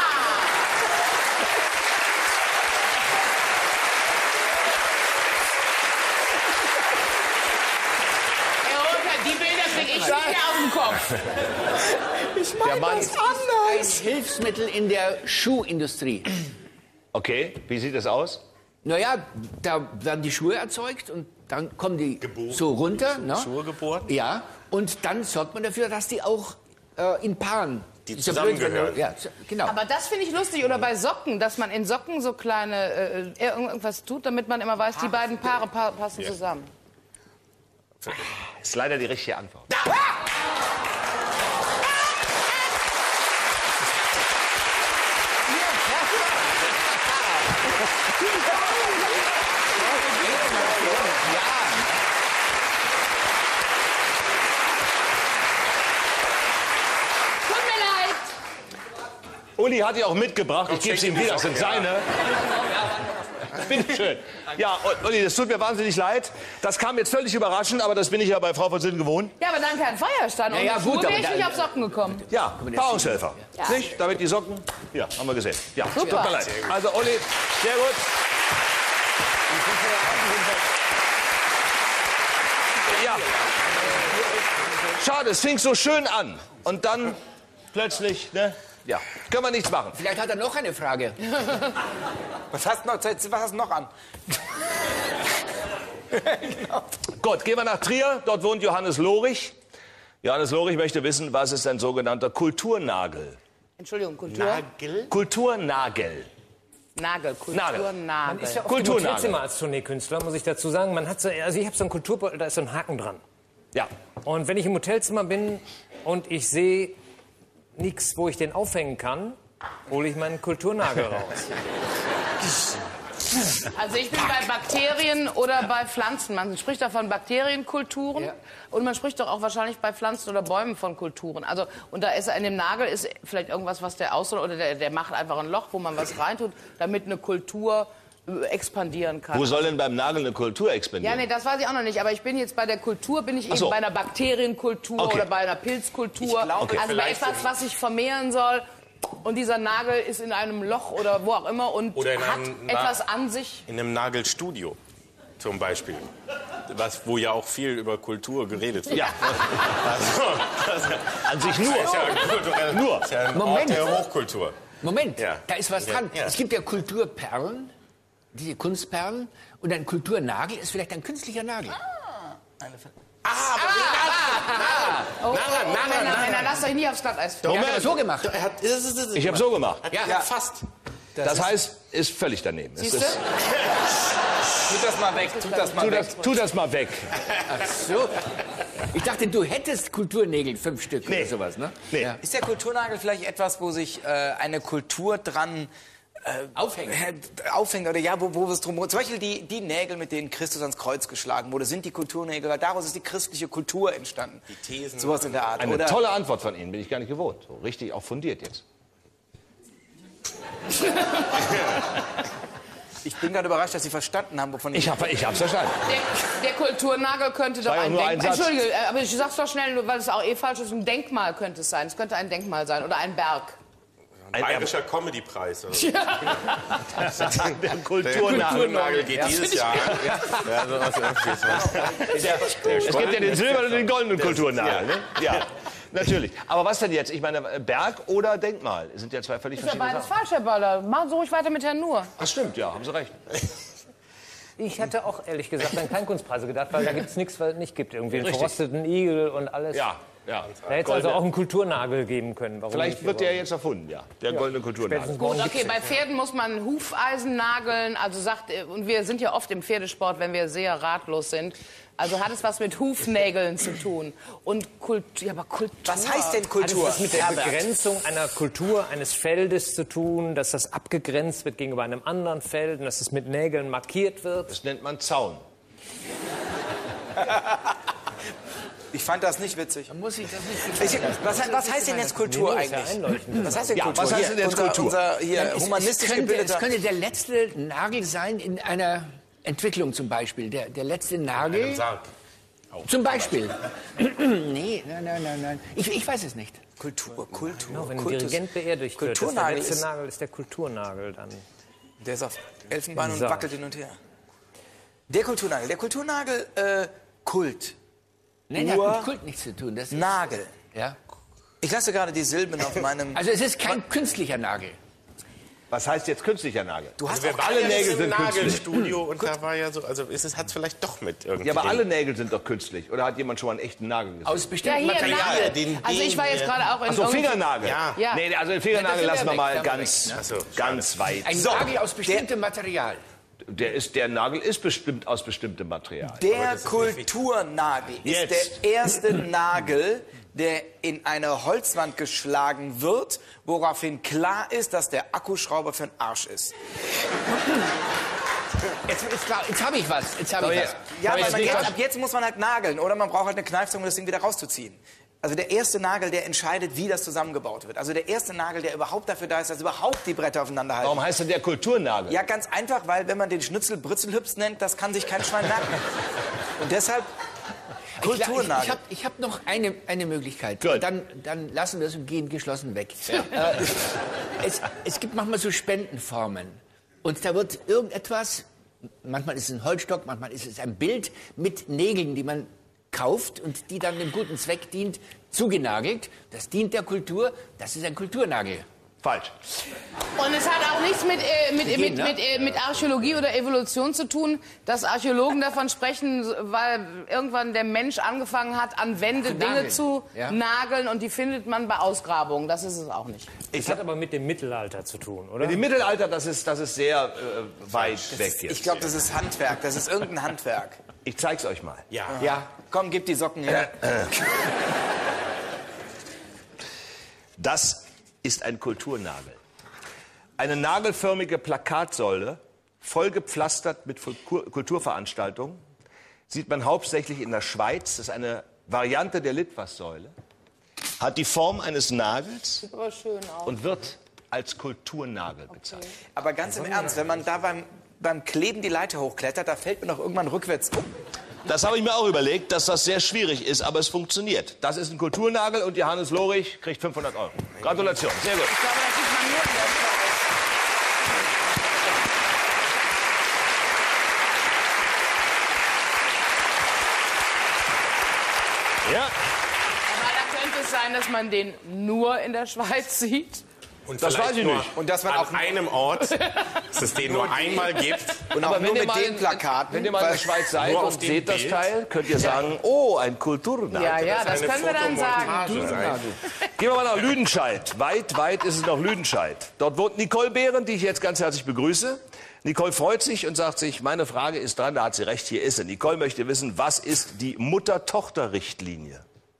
Herr Roker, die Bilder krieg ich nicht mehr aus dem Kopf. Der Mann. Ein Hilfsmittel in der Schuhindustrie. Okay, wie sieht das aus? Naja, da werden die Schuhe erzeugt und dann kommen die Geboren. so runter. Ne? Schuhe geboren? Ja, und dann sorgt man dafür, dass die auch äh, in Paaren... Die Ist ja blöd, wenn du- zusammengehören. Ja, z- genau. Aber das finde ich lustig. Oder bei Socken, dass man in Socken so kleine äh, irgend- irgendwas tut, damit man immer weiß, die beiden Paare pa passen zusammen. Ist leider die richtige Antwort. Tut mir leid. Uli hat die auch mitgebracht. Ich gebe sie ihm wieder. Das sind seine. Bitte schön. Ja, Uli, das tut mir wahnsinnig leid. Das kam jetzt völlig überraschend, aber das bin ich ja bei Frau von Sinnen gewohnt. Ja, aber danke an Feuerstein. Und Ja, ja, Schuhe gut, wäre aber ich da- nicht auf Socken gekommen. Ja, Paarungshelfer. Nicht? Damit die Socken. Ja, haben wir gesehen. Ja, Super. tut mir leid. Also, Uli, sehr gut. Ja. Schade, es fing so schön an. Und dann plötzlich, ne? Ja, können wir nichts machen. Vielleicht hat er noch eine Frage. Was hast du noch, was hast du noch an? Genau. Gut, gehen wir nach Trier. Dort wohnt Johannes Lorich. Johannes Lorich möchte wissen, was ist ein sogenannter Kulturnagel? Entschuldigung, Kultur? Nagel? Kulturnagel. Nagel, Kulturnagel. Man ist ja oft im Kulturnagel. Hotelzimmer als Tourneekünstler, muss ich dazu sagen. Man hat so, also ich habe so einen Kulturbeutel, da ist so ein Haken dran. Ja. Und wenn ich im Hotelzimmer bin und ich sehe nichts, wo ich den aufhängen kann, hole ich meinen Kulturnagel raus. Also ich bin bei Bakterien oder bei Pflanzen. Man spricht da von Bakterienkulturen Ja. und man spricht doch auch wahrscheinlich bei Pflanzen oder Bäumen von Kulturen. Also und da ist in dem Nagel ist vielleicht irgendwas, was der aus oder der, der macht einfach ein Loch, wo man was reintut, damit eine Kultur äh, expandieren kann. Wo soll denn beim Nagel eine Kultur expandieren? Ja, nee, das weiß ich auch noch nicht. Aber ich bin jetzt bei der Kultur, bin ich Ach so. eben bei einer Bakterienkultur Okay. oder bei einer Pilzkultur. Ich glaube, Okay. Also bei vielleicht etwas, was sich vermehren soll. Und dieser Nagel ist in einem Loch oder wo auch immer und Oder in hat einem Na- etwas an sich. In einem Nagelstudio zum Beispiel. Was, wo ja auch viel über Kultur geredet wird. Ja, Also, an sich nur. das ist ja kulturell, Nur. das ist ja ein Moment. Ort der Hochkultur. Moment, Ja. da ist was Ja. dran. Ja. Es gibt ja Kulturperlen, diese Kunstperlen. Und ein Kulturnagel ist vielleicht ein künstlicher Nagel. Ah, aber Oh, Nein, nein, nein, Männer, nein, Männer, lasst euch nie aufs Glatteis Er führen. hat aber so gemacht. er hat, Ich habe so gemacht. Ja, ja, fast. Das heißt, ist völlig daneben. Es Siehst du? ist, Tut das mal weg, tut das mal tu, weg. das, tu das mal weg. So. Ich dachte, du hättest Kulturnägel, fünf Stück Nee. oder sowas, ne? Nee. Ja. Ist der Kulturnagel vielleicht etwas, wo sich äh, eine Kultur dran Aufhängen. äh, aufhängt oder ja, wo, wo es drum, zum Beispiel die, die Nägel, mit denen Christus ans Kreuz geschlagen wurde, sind die Kulturnägel, weil daraus ist die christliche Kultur entstanden. Die Thesen. Sowas in der Art. Eine oder tolle Antwort von Ihnen, bin ich gar nicht gewohnt. So richtig auch fundiert jetzt. ich bin gerade überrascht, dass Sie verstanden haben, wovon ich... Ich habe ich hab's verstanden. Der, der Kulturnagel könnte doch War ja ein nur ein Denkmal... Satz. Entschuldige, äh, aber ich sag's doch schnell, nur weil es auch eh falsch ist. Ein Denkmal könnte es sein. Es könnte ein Denkmal sein oder ein Berg. Ein bayerischer Comedy-Preis. Oder so. Der Der Kulturnagel. Kulturnagel geht dieses Jahr an. Ja, also, also irgendwie so. Es gibt ja den silbernen und den goldenen Kulturnagel. Ne? Ja, natürlich. Aber was denn jetzt? Ich meine, Berg oder Denkmal sind ja zwei völlig Ist ja verschiedene beides Sachen. falsch, Herr Baller. Machen Sie ruhig weiter mit Herrn Nuhr. Das stimmt, ja, haben Sie recht. Ich hätte auch ehrlich gesagt an Kleinkunstpreise gedacht, weil da gibt es nichts, was es nicht gibt. Irgendwie einen Richtig. verrosteten Igel und alles. Ja, ja. Da hätte es also auch einen Kulturnagel geben können. Warum Vielleicht nicht? wird der Aber jetzt erfunden, ja. Der goldene Kulturnagel. spätestens Gut, morgen okay, gibt's bei Pferden muss man Hufeisen nageln, also sagt, äh, und wir sind ja oft im Pferdesport, wenn wir sehr ratlos sind. Also hat es was mit Hufnägeln zu tun. Und Kultur, ja, aber Kultur. Was heißt denn Hat es Kultur? was mit der Herbert? Begrenzung einer Kultur, eines Feldes zu tun, dass das abgegrenzt wird gegenüber einem anderen Feld und dass es mit Nägeln markiert wird? Das nennt man Zaun. Ich fand das nicht witzig. Muss ich das nicht Ich, was, was heißt denn jetzt Kultur Nee, ist ja eigentlich? einleuchtend. Was heißt denn Ja, Kultur? was heißt denn Hier, jetzt unser, Kultur? Unser hier Es- humanistisch es könnte, gebildeter... es könnte der letzte Nagel sein in einer Entwicklung zum Beispiel. Der, der letzte Nagel. Sarg. Zum Beispiel. nee, nein, nein, nein, nein. Ich, ich weiß es nicht. Kultur, Kultur, Genau, wenn ein Kultus. Dirigent beerdigt wird, das ist der Kulturnagel letzte ist- Nagel ist der Kulturnagel dann. Der ist auf Elfenbein und So. wackelt hin und her. Der Kulturnagel. Der Kulturnagel, äh, Kult. Nein, der Ur- hat mit Kult nichts zu tun. Das ist, Nagel. ja. Ich lasse gerade die Silben auf meinem... Also es ist kein künstlicher Nagel. Was heißt jetzt künstlicher Nagel? Du hast Wir auch waren alle ja Nägel jetzt im sind künstlich. Nagelstudio und da war ja so, also ist es hat es vielleicht doch mit irgendwie. Ja, aber den- alle Nägel sind doch künstlich. Oder hat jemand schon mal einen echten Nagel gesehen? Aus Ja, bestimmten hier, Materialien. Nagel. den- Also ich war jetzt den- gerade auch in Ach so, irgendeinem- Fingernagel. Ja. Ja. Nee, also den Ja, Fingernagel das sind lassen wir wir mal weg, da ganz, weg. Ach so, ganz weit. Ein So, Nagel aus bestimmtem Material. der, ist, der Nagel ist bestimmt aus bestimmtem Material. Der Kulturnagel ist Jetzt. der erste Nagel, der in eine Holzwand geschlagen wird, woraufhin klar ist, dass der Akkuschrauber für den Arsch ist. Jetzt, jetzt, klar, jetzt habe ich was. Jetzt habe ich Aber was. ja- Ja, Aber aber jetzt man nicht jetzt, was- ab jetzt muss man halt nageln oder man braucht halt eine Kneifzange, um das Ding wieder rauszuziehen. Also der erste Nagel, der entscheidet, wie das zusammengebaut wird. Also der erste Nagel, der überhaupt dafür da ist, dass überhaupt die Bretter aufeinander halten. Warum heißt denn der Kulturnagel? Ja, ganz einfach, weil wenn man den Schnitzel Britzelhüps nennt, das kann sich kein Schwein merken. Und deshalb Ich, ich, ich Kulturnagel. habe ich hab noch eine, eine Möglichkeit. Gut. Dann, dann lassen wir es und gehen geschlossen weg. Äh, es, es gibt manchmal so Spendenformen. Und da wird irgendetwas, manchmal ist es ein Holzstock, manchmal ist es ein Bild mit Nägeln, die man kauft und die dann dem guten Zweck dient, zugenagelt. Das dient der Kultur, das ist ein Kulturnagel. Falsch. Und es hat auch nichts mit, äh, mit, Gehen, mit, ne? mit, äh, mit Archäologie oder Evolution zu tun, dass Archäologen davon sprechen, weil irgendwann der Mensch angefangen hat, an Wände Zu Dinge nageln. zu Ja. nageln und die findet man bei Ausgrabungen. Das ist es auch nicht. Das hat aber mit dem Mittelalter zu tun, oder? Im Mittelalter, das ist, das ist sehr äh, weit weg jetzt. Ich glaube, das ist Handwerk. Das ist irgendein Handwerk. Ich zeig's euch mal. Ja. Ja, komm, gib die Socken her. Das ist ein Kulturnagel. Eine nagelförmige Plakatsäule, vollgepflastert mit Kultur- Kulturveranstaltungen, sieht man hauptsächlich in der Schweiz. Das ist eine Variante der Litfaßsäule. Hat die Form eines Nagels Sieht aber schön aus. und wird als Kulturnagel bezeichnet. Aber ganz im Ernst, wenn man da beim, beim Kleben die Leiter hochklettert, da fällt man doch irgendwann rückwärts um. Das habe ich mir auch überlegt, dass das sehr schwierig ist, aber es funktioniert. Das ist ein Kulturnagel und Johannes Lorich kriegt fünfhundert Euro. Gratulation, sehr gut. Ich glaube, das sieht man nur in der Schweiz. Ja, Aber da könnte es sein, dass man den nur in der Schweiz sieht. Und Das vielleicht weiß ich nur nicht. Und dass man an auch- einem Ort, dass es den nur einmal gibt. Und Aber auch nur wenn ihr mit mal den in- Plakaten. wenn ihr mal in der weil- Schweiz seid Nur auf und dem seht das Bild. Teil, könnt ihr sagen, oh, ein Kulturnagel. Ja, ja, das Eine können wir dann sagen. Fotomontage sein. Gehen wir mal nach Lüdenscheid. Weit, weit ist es noch Lüdenscheid. Dort wohnt Nicole Behren, die ich jetzt ganz herzlich begrüße. Nicole freut sich und sagt sich, meine Frage ist dran, da hat sie recht, hier ist sie. Nicole möchte wissen, was ist die Mutter-Tochter-Richtlinie?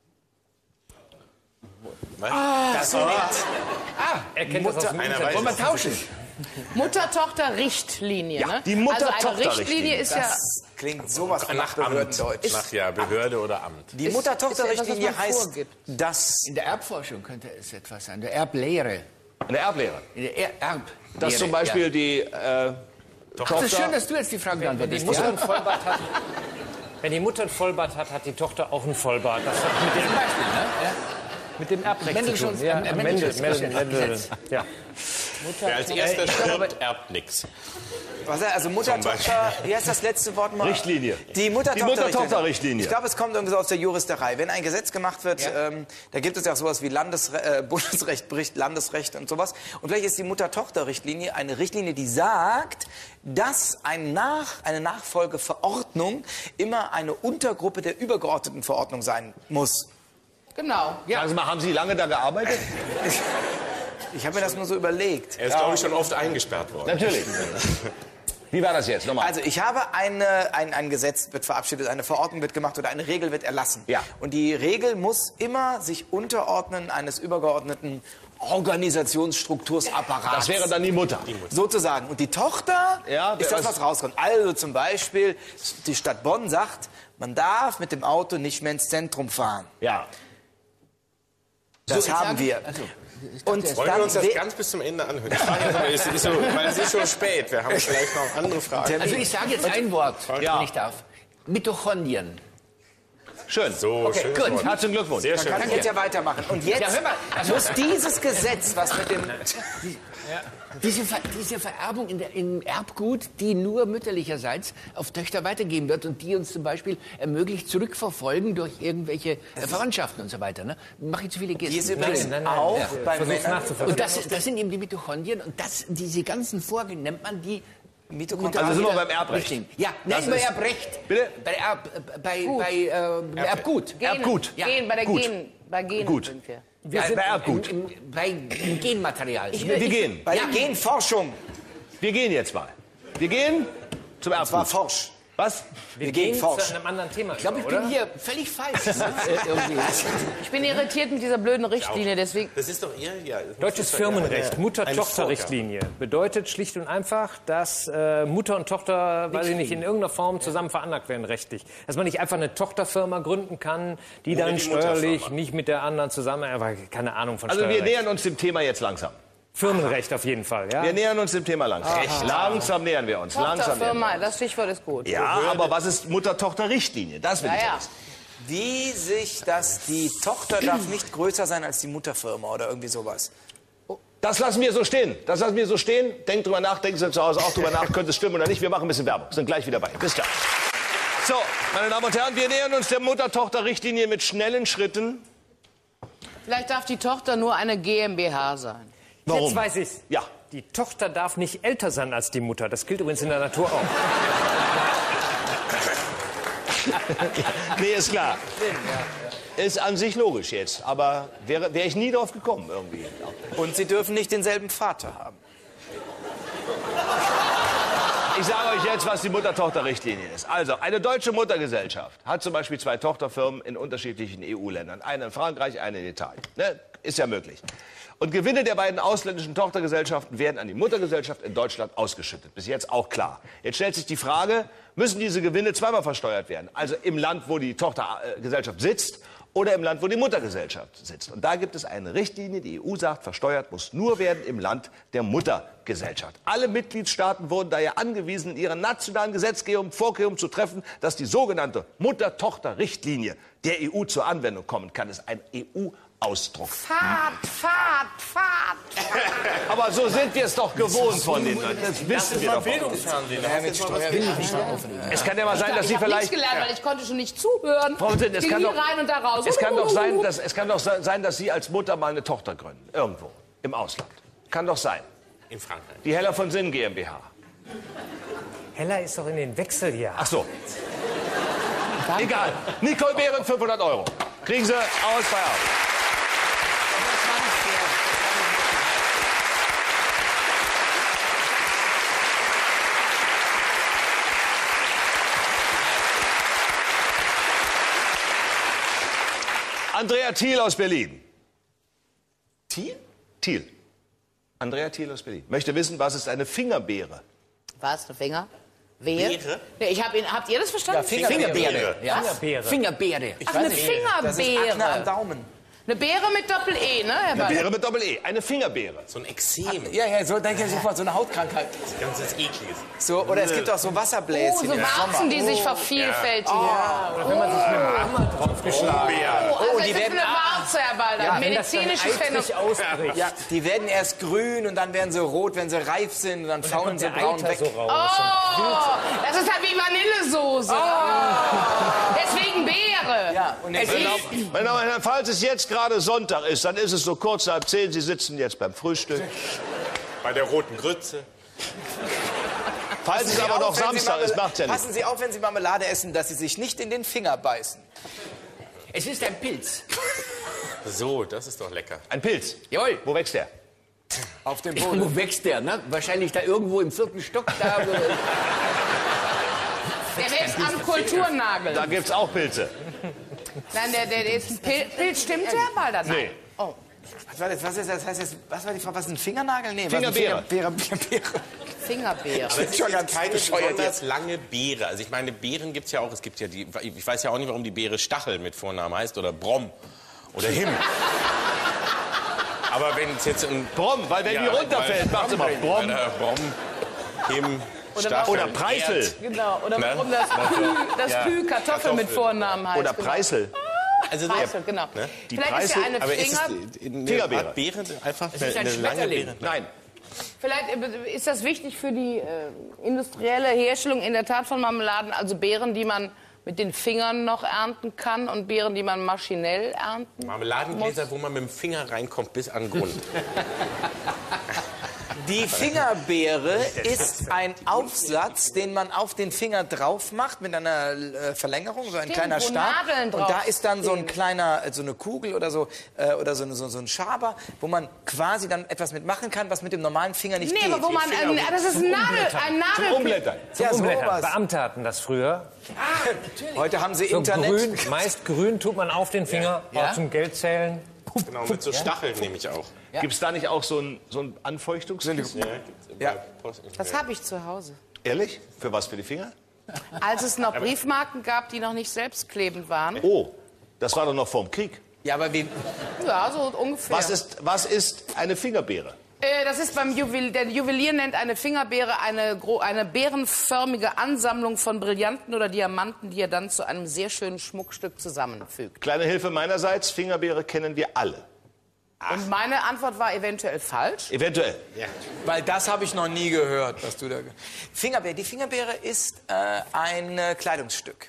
Das so Er kennt das aus dem Einer Internet. weiß Wollen wir es. tauschen? Mutter-Tochter-Richtlinie, Ja, ne? die Also eine Mutter-Tochter-Richtlinie. Richtlinie ist ja... Das klingt sowas von nach Nach Amt. Behördendeutsch. Nach, ja, Behörde oder Amt. Die Ist- Mutter-Tochter-Richtlinie ist etwas, was man heißt, vorgibt. dass In der Erbforschung könnte es etwas sein, der Erblehre. Eine Erblehre. In der er Erblehre. Dass zum Beispiel Ja. die äh, Das ist schön, dass du jetzt die Fragen Wenn die beantwortest. Mutter Ja? ein Vollbart hat, wenn die Mutter ein Vollbart hat, hat die Tochter auch ein Vollbart. Das hat mit dem, Zum Beispiel, ne? Ja. mit dem Erbrecht zu Mendelssohns- tun. Ja, äh, Mendel, Mendelssohns- Mendel, Mendel, Gesetz. ja. Wer als erster ich glaube, stirbt, erbt nichts. Was, also Mutter-Tochter, wie heißt das letzte Wort mal? Richtlinie. Die Mutter-Tochter-Richtlinie. Die Mutter-Tochter-Richtlinie. Ich glaube, es kommt irgendwie so aus der Juristerei. Wenn ein Gesetz gemacht wird, ähm, da gibt es ja auch sowas wie Landesre äh, Bundesrecht bricht Landesrecht und sowas. Und vielleicht ist die Mutter-Tochter-Richtlinie eine Richtlinie, die sagt, dass ein Nach, eine Nachfolgeverordnung immer eine Untergruppe der übergeordneten Verordnung sein muss. Genau. Sagen Sie mal, haben Sie lange da gearbeitet? Ich habe mir das nur so überlegt. Er ist, glaube ich, schon oft eingesperrt worden. Natürlich. Wie war das jetzt? Nochmal. Also ich habe eine, ein, ein Gesetz wird verabschiedet, eine Verordnung wird gemacht oder eine Regel wird erlassen. Ja. Und die Regel muss immer sich unterordnen eines übergeordneten Organisationsstruktursapparats. Das wäre dann die Mutter. Sozusagen. Und die Tochter Ja, ist wer- das, was- was rauskommt. Also zum Beispiel, die Stadt Bonn sagt, man darf mit dem Auto nicht mehr ins Zentrum fahren. Ja. Das So, haben sagen- wir. Also, Und Wollen dann wir uns das we- ganz bis zum Ende anhören? Ich frage jetzt mal, es ist so, weil es ist schon spät. Wir haben vielleicht noch andere Fragen. also ich sage jetzt ein Wort, Ja. wenn ich darf. Mitochondrien. Schön. So, schön. gut. Herzlichen Glückwunsch. Sehr Man schön. kann jetzt ja weitermachen. Und jetzt Ja, hör mal, also- muss dieses Gesetz, was mit dem... Diese, Ver diese Vererbung in der, im Erbgut, die nur mütterlicherseits auf Töchter weitergeben wird und die uns zum Beispiel ermöglicht, zurückverfolgen durch irgendwelche äh, Verwandtschaften und so weiter. Ne? Mache ich zu viele Die ist Gesten. übrigens nein, nein, auch ja. bei Versuch's Männern... nachzuvollziehen. Und das, das sind eben die Mitochondrien und das, diese ganzen Vorgänge nennt man die Mitochondrien. Also sind wir beim Erbrecht. Richtlinien. Ja, nein, Das bei ist- Erbrecht. Bitte? Bei, Erb, äh, bei, bei äh, Erbgut. Gene, Erbgut. Ja. Gen, bei der Gut. Gen, bei Genen Gut. sind wir. Wir Bei sind, Erbgut. Im, im, bei im Genmaterial. Wir gehen. Bei der Genforschung. Wir gehen jetzt mal. Wir gehen zum Das war Erbgut. forsch. Was? Wir gehen gehen zu forsch. einem anderen Thema. Ich glaube, ich oder? bin hier völlig falsch. Ne? Äh, irgendwie. Ich bin irritiert mit dieser blöden Richtlinie, deswegen... Das ist doch ihr, ja. das Deutsches ist doch Firmenrecht, eine- Mutter-Tochter-Richtlinie, bedeutet schlicht und einfach, dass äh, Mutter und Tochter, weiß ich nicht, in irgendeiner Form zusammen veranlagt werden rechtlich. Dass man nicht einfach eine Tochterfirma gründen kann, die Ohne dann die steuerlich Mutterfirma. nicht mit der anderen zusammen, aber keine Ahnung von Also wir Steuerrecht. nähern uns dem Thema jetzt langsam. Firmenrecht auf jeden Fall, ja. Wir nähern uns dem Thema langsam. Langsam nähern wir uns. Langsam nähern wir Tochterfirma, das Stichwort ist gut. uns. Ja, aber was ist Mutter-Tochter-Richtlinie? Das will Ja, ich ja. wissen. Wie sich das, die Tochter darf nicht größer sein als die Mutterfirma oder irgendwie sowas. Das lassen wir so stehen. Das lassen wir so stehen. Denkt drüber nach, denken Sie zu Hause auch drüber nach, könnte es stimmen oder nicht. Wir machen ein bisschen Werbung. Sind gleich wieder bei. Bis dann. So, meine Damen und Herren, wir nähern uns der Mutter-Tochter-Richtlinie mit schnellen Schritten. Vielleicht darf die Tochter nur eine GmbH sein. Warum? Jetzt weiß ich's. Ja. Die Tochter darf nicht älter sein als die Mutter. Das gilt übrigens in der Natur auch. Nee, ist klar. Ist an sich logisch jetzt, aber wäre wär ich nie drauf gekommen irgendwie. Und sie dürfen nicht denselben Vater haben. Ich sage euch jetzt, was die Mutter-Tochter-Richtlinie ist. Also, eine deutsche Muttergesellschaft hat zum Beispiel zwei Tochterfirmen in unterschiedlichen E U-Ländern. Eine in Frankreich, eine in Italien. Ne? Ist ja möglich. Und Gewinne der beiden ausländischen Tochtergesellschaften werden an die Muttergesellschaft in Deutschland ausgeschüttet. Bis jetzt auch klar. Jetzt stellt sich die Frage, müssen diese Gewinne zweimal versteuert werden? Also im Land, wo die Tochtergesellschaft sitzt, oder im Land, wo die Muttergesellschaft sitzt. Und da gibt es eine Richtlinie, die E U sagt, versteuert muss nur werden im Land der Muttergesellschaft. Alle Mitgliedstaaten wurden daher angewiesen, in ihrer nationalen Gesetzgebung Vorkehrungen zu treffen, dass die sogenannte Mutter-Tochter-Richtlinie der E U zur Anwendung kommen kann. Das ist ein E U-Ausdruck. Fahrt, Fahrt, Fahrt. Aber so sind wir es doch gewohnt von den Leuten. Das wissen wir doch. Bildungsfernsehen. Es kann ja mal sein, dass Sie Ich habe nichts vielleicht... gelernt, weil ich konnte schon nicht zuhören. Frau Präsidentin, es Ging kann hier doch- rein und da raus. Es kann doch sein, dass, es kann doch se- sein, dass Sie als Mutter mal eine Tochter gründen. Irgendwo. Im Ausland. Kann doch sein. In Frankreich. Die Heller von Sinn GmbH. Hella ist doch in den Wechseljahren. Ach so. Egal. Nicole Behrendt, fünfhundert Euro. Kriegen Sie aus bei aus. Andrea Thiel aus Berlin. Thiel? Thiel. Andrea Thiel aus Berlin. Möchte wissen, was ist eine Fingerbeere? Was, eine Finger? Wehe? Beere? Nee, ich hab ihn, habt ihr das verstanden? Fingerbeere. Ja. Fingerbeere. Fingerbeere. Ach, eine Das ist Akne am Fingerbeere. Daumen. Eine Beere mit Doppel-E, ne, Herr Eine Ball? Beere mit Doppel-E. Eine Fingerbeere. So ein Exem. Ja, ja, so denke ich sofort, so eine Hautkrankheit. Ganz das Ekliges. So, oder es gibt auch so Oh, Wasserbläschen so im Warzen, Sommer. die sich vervielfältigen. Oder wenn man sich mit dem Hammer draufgeschlagen hat. Oh, also die die ist werden- eine Warze, Herr Balder. Wenn das dann Medizinisches Phänomen. eitrig ausbricht. Ja, die werden erst grün und dann werden sie rot, wenn sie reif sind und dann Dann faulen kommt sie der braun Eiter weg. so raus. Oh, das ist halt wie Vanillesoße. Deswegen Beere. Ja, und jetzt Es ist, Meine Damen und Herren, falls es jetzt gerade Sonntag ist, dann ist es so kurz nach zehn. Sie sitzen jetzt beim Frühstück. Bei der roten Grütze. Falls es aber noch Samstag ist, macht's ja nichts. Passen Sie auf, wenn Sie Marmelade essen, dass Sie sich nicht in den Finger beißen. Es ist ein Pilz. So, das ist doch lecker. Ein Pilz. Jawohl. Wo wächst der? Auf dem Boden. Wo wächst der? Ne? Wahrscheinlich da irgendwo im vierten Stock. Da, der wächst am Kulturnagel. Da gibt's auch Pilze. Nein, der, der, der ist ein Pil Pilz. Stimmt der, Herr Balder? Nein. Nee. Oh. Was war das? Was ist das? Heißt jetzt, was war die Frage? Was ist ein Fingernagel? Nee, was ist ein Fingerbeere. Finger- Beere, Beere. Fingerbeere. Aber es ist schon jetzt ganz keine bescheuert besonders lange Beere. Also ich meine, Beeren gibt es ja auch. Es gibt ja die, ich weiß ja auch nicht, warum die Beere Stachel mit Vornamen heißt oder Brom oder Him. Aber wenn es jetzt ein Brom, weil wenn Ja, die runterfällt, weil- macht's immer Weil Brom. da Brom, Him, Oder Stachel, Oder Preißel. Erd. Genau. Oder Ne? warum das Pü, das Ja. Pü Kartoffel Kartoffel. mit Vornamen heißt. Oder genau. Preißel. Also Preißel, genau. Ne? Die Vielleicht ist Preißel- ja eine aber ist es Finger... eine Fingerbeere. Art Beere einfach eine, ist ein eine lange Schmetterling. Beere? Nein. Vielleicht äh, ist das wichtig für die äh, industrielle Herstellung in der Tat von Marmeladen, also Beeren, die man mit den Fingern noch ernten kann und Beeren, die man maschinell ernten Marmeladengläser, wo man mit dem Finger reinkommt bis an den Grund. Die Fingerbeere ist ein Aufsatz, den man auf den Finger drauf macht mit einer äh, Verlängerung, so ein Stimmt, kleiner wo Stab. Nadeln Und da drauf ist dann so ein stehen. kleiner, äh, so eine Kugel oder so äh, oder so, eine, so, so ein Schaber, wo man quasi dann etwas mitmachen kann, was mit dem normalen Finger nicht Nee, geht. aber wo man... Äh, das ist ein Nadel... Ein Nadel Umblättern. ja, Umblättern. sowas. Beamte hatten das früher. Heute haben sie So Internet. grün, meist grün tut man auf den Finger, Ja. auch zum Geldzählen. Genau, mit so Stacheln nehme ich auch. Gibt es da nicht auch so ein, so ein Anfeuchtungskissen? Ja, gibt's bei Ja. Post- Das habe ich zu Hause. Ehrlich? Für was? Für die Finger? Als es noch Briefmarken gab, die noch nicht selbstklebend waren. Oh, das war doch noch vorm Krieg. Ja, aber wie, Ja, so ungefähr. Was ist, was ist eine Fingerbeere? Äh, das ist beim Juwel der Juwelier nennt eine Fingerbeere eine, gro- eine beerenförmige Ansammlung von Brillanten oder Diamanten, die er dann zu einem sehr schönen Schmuckstück zusammenfügt. Kleine Hilfe meinerseits, Fingerbeere kennen wir alle. Und meine Antwort war eventuell falsch. Eventuell. weil das habe ich noch nie gehört, was du da. ge- Fingerbeere. Die Fingerbeere ist äh, ein äh, Kleidungsstück.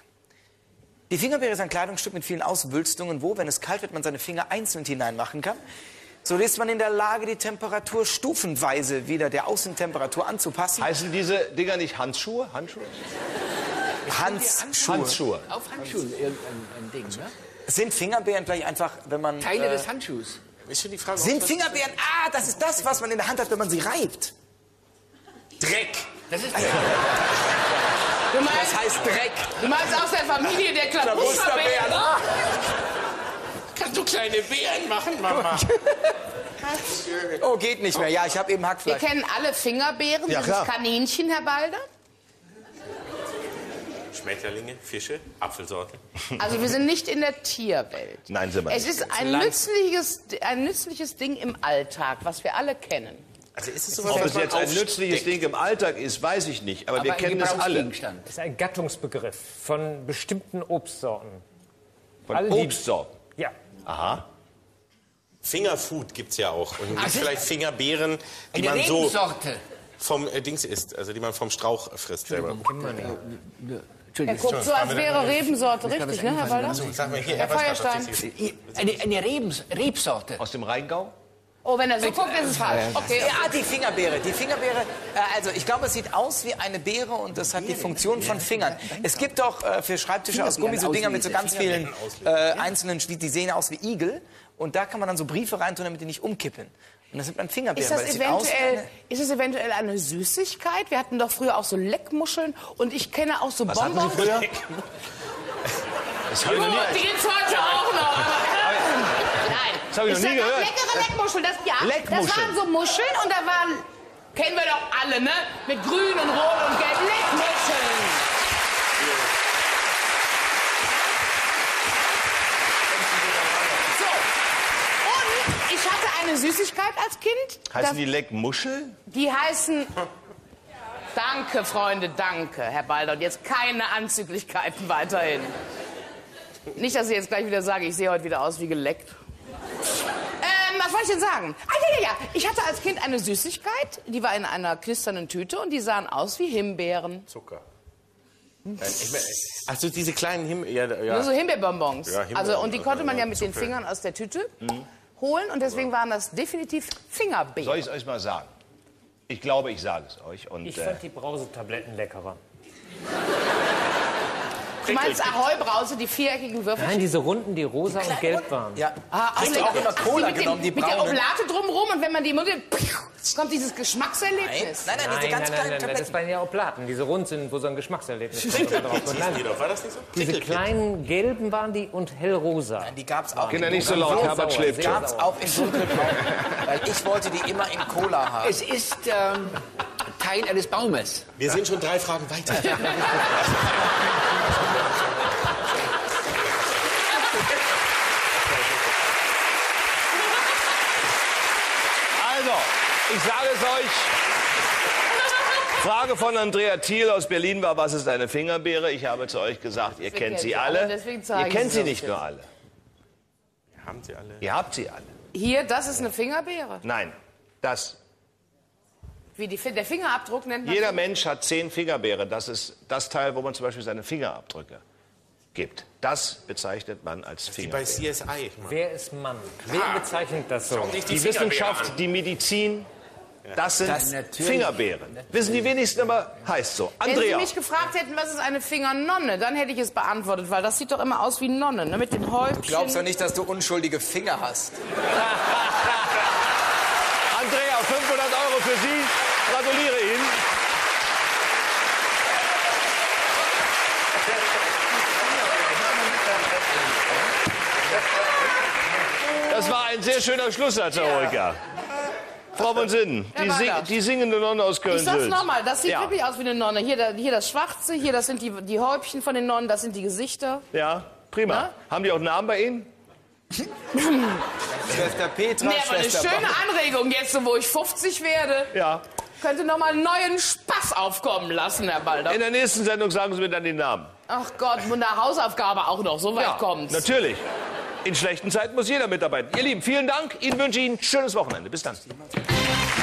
Die Fingerbeere ist ein Kleidungsstück mit vielen Auswülstungen, wo, wenn es kalt wird, man seine Finger einzeln hineinmachen kann. So ist man in der Lage, die Temperatur stufenweise wieder der Außentemperatur anzupassen. Heißen diese Dinger nicht Handschuhe? Handschuhe? Handschuhe. Handschuhe. Auf Handschuhen irgendein ein Ding, ne? Sind Fingerbeeren vielleicht einfach, wenn man... Teile äh, des Handschuhs. Ist schon die Frage, Sind ob das- Fingerbeeren... Ah, das ist das, was man in der Hand hat, wenn man sie reibt. Dreck. Das ist Du meinst, Das heißt Dreck. du meinst aus der Familie der Klabusterbeeren? Kannst du kleine Beeren machen, Mama? Oh, geht nicht mehr. Ja, ich habe eben Wir Hackfleisch. kennen alle Fingerbeeren, Ja, dieses klar. Kaninchen, Herr Balder. Schmetterlinge, Fische, Apfelsorte. Also wir sind nicht in der Tierwelt. Nein, sind wir Es nicht. ist ein nützliches, ein nützliches Ding im Alltag, was wir alle kennen. Also ist es sowas, Ob was es man jetzt ein aufsteckt? nützliches Ding im Alltag ist, weiß ich nicht. Aber, wir aber ein kennen es alle. Gebrauchsgegenstand. Das ist ein Gattungsbegriff von bestimmten Obstsorten. Von Alle die- Obstsorten. Ja. Aha. Fingerfood gibt's ja auch. Und gibt's Ach, vielleicht Fingerbeeren, die Eine man so Rebensorte. vom äh, Dings isst, also die man vom Strauch frisst selber. Er Entschuldigung. guckt so, als wäre Rebensorte, richtig, ne, Herr Balder? Sag mal hier, Herr was Feuerstein. Eine, eine Rebens, Rebsorte. Aus dem Rheingau? Oh, wenn er so guckt, ist es falsch. Okay. Ja, die Fingerbeere. Die Fingerbeere, äh, also ich glaube, es sieht aus wie eine Beere und das hat die Funktion von Fingern. Es gibt doch äh, für Schreibtische aus Gummi so Dinger mit so ganz vielen äh, einzelnen, Schwie- die sehen aus wie Igel. Und da kann man dann so Briefe reintun, damit die nicht umkippen. Und das sind dann Fingerbeeren. Ist das, weil sieht aus wie eventuell, eine- ist das eventuell eine Süßigkeit? Wir hatten doch früher auch so Leckmuscheln und ich kenne auch so Was hatten Bonbons. Sie früher? Das habe ich noch nie, Gut, die gibt's heute auch noch. Nein. das hab ich noch nie sag auch gehört. leckere Leckmuscheln. Das, ja, Leckmuscheln. das waren so Muscheln und da waren, kennen wir doch alle, ne? Mit grün und rot und gelb. Leckmuscheln. So. Und ich hatte eine Süßigkeit als Kind. Heißen Das- die Leckmuschel? Die heißen... Danke, Freunde, danke, Herr Balder. Und jetzt keine Anzüglichkeiten weiterhin. Nicht, dass ich jetzt gleich wieder sage, ich sehe heute wieder aus wie geleckt. Ähm, was wollte ich denn sagen? Ah, ja, ja, ja. Ich hatte als Kind eine Süßigkeit, die war in einer knisternden Tüte und die sahen aus wie Himbeeren. Zucker. Nein, ich mein, ach so, diese kleinen Him... Ja, ja. Nur so Himbeerbonbons. Ja, Himbeeren, also, und die konnte man ja also, mit den Zucker. Fingern aus der Tüte holen und deswegen waren das definitiv Fingerbeeren. Soll ich es euch mal sagen? Ich glaube, ich sage es euch. Und, Ich äh, fand die Brausetabletten leckerer. Du meinst Ahoi-Brause, die viereckigen Würfel? Nein, diese runden, die rosa und gelb waren. Ja. Ah, Hast du auch immer Cola mit dem, genommen, die Mit der braunen? Oblate drumrum und wenn man die Munde... kommt dieses Geschmackserlebnis. Nein, nein, diese Nein, ganz nein, nein, kleinen nein, das Tabletten. waren ja auch Platten, die so rund sind, wo so ein Geschmackserlebnis drauf kommt. Hießen die doch, war das nicht so? Diese Prickelkit. kleinen gelben waren die und hellrosa. Die gab's auch. Kinder, nicht so laut, Herbert sauer, schläft sehr schon. Gab's auch in dunkelbraun. Weil ich wollte die immer in Cola haben. Es ist ähm, Teil eines Baumes. Wir sind schon drei Fragen weiter. Also, ich sage es euch. Frage von Andrea Thiel aus Berlin war, was ist eine Fingerbeere? Ich habe zu euch gesagt, ihr kennt kennt sie sie alle. alle, deswegen zeige Ihr ich kennt sie sie auch nicht jetzt. nur alle. Haben sie alle? Ihr habt sie alle. Hier, das ist eine Fingerbeere. Nein, das. Wie die, der Fingerabdruck nennt man Jeder das. Mensch hat zehn Fingerbeere. Das ist das Teil, wo man zum Beispiel seine Fingerabdrücke gibt. Das bezeichnet man als Wie bei Fingerbeere. C S I. Wer ist Mann? Wer bezeichnet das so? Nicht Die Fingerbeere Wissenschaft, an. die Medizin, das sind natürlich. Fingerbeeren. Wissen die wenigsten, aber heißt so. Wenn Sie Andrea. mich gefragt hätten, was ist eine Fingernonne, dann hätte ich es beantwortet, weil das sieht doch immer aus wie Nonne, ne? Mit den Häubchen. Glaubst du nicht, dass du unschuldige Finger hast? Andrea, fünfhundert Euro für Sie. Gratuliere Ihnen. Das war ein sehr schöner Schlusssatz, Herr Holger. Frau von Sinnen, die, Ja, sing, weiter. die singende Nonne aus Ich sag's Köln-Sülz. nochmal, das sieht Ja. wirklich aus wie eine Nonne. Hier, da, hier das Schwarze, hier das sind die, die Häubchen von den Nonnen, das sind die Gesichter. Ja, prima. Na? Haben die auch Namen bei Ihnen? Schwester Petra, Nee, aber eine Schwester schöne Barbara. Anregung, jetzt so, wo ich fünfzig werde, Ja. könnte noch mal neuen Spaß aufkommen lassen, Herr Balder. In der nächsten Sendung sagen Sie mir dann den Namen. Ach Gott, und eine Hausaufgabe auch noch, so weit kommt's. natürlich. In schlechten Zeiten muss jeder mitarbeiten. Ihr Lieben, vielen Dank. Ihnen wünsche ich ein schönes Wochenende. Bis dann.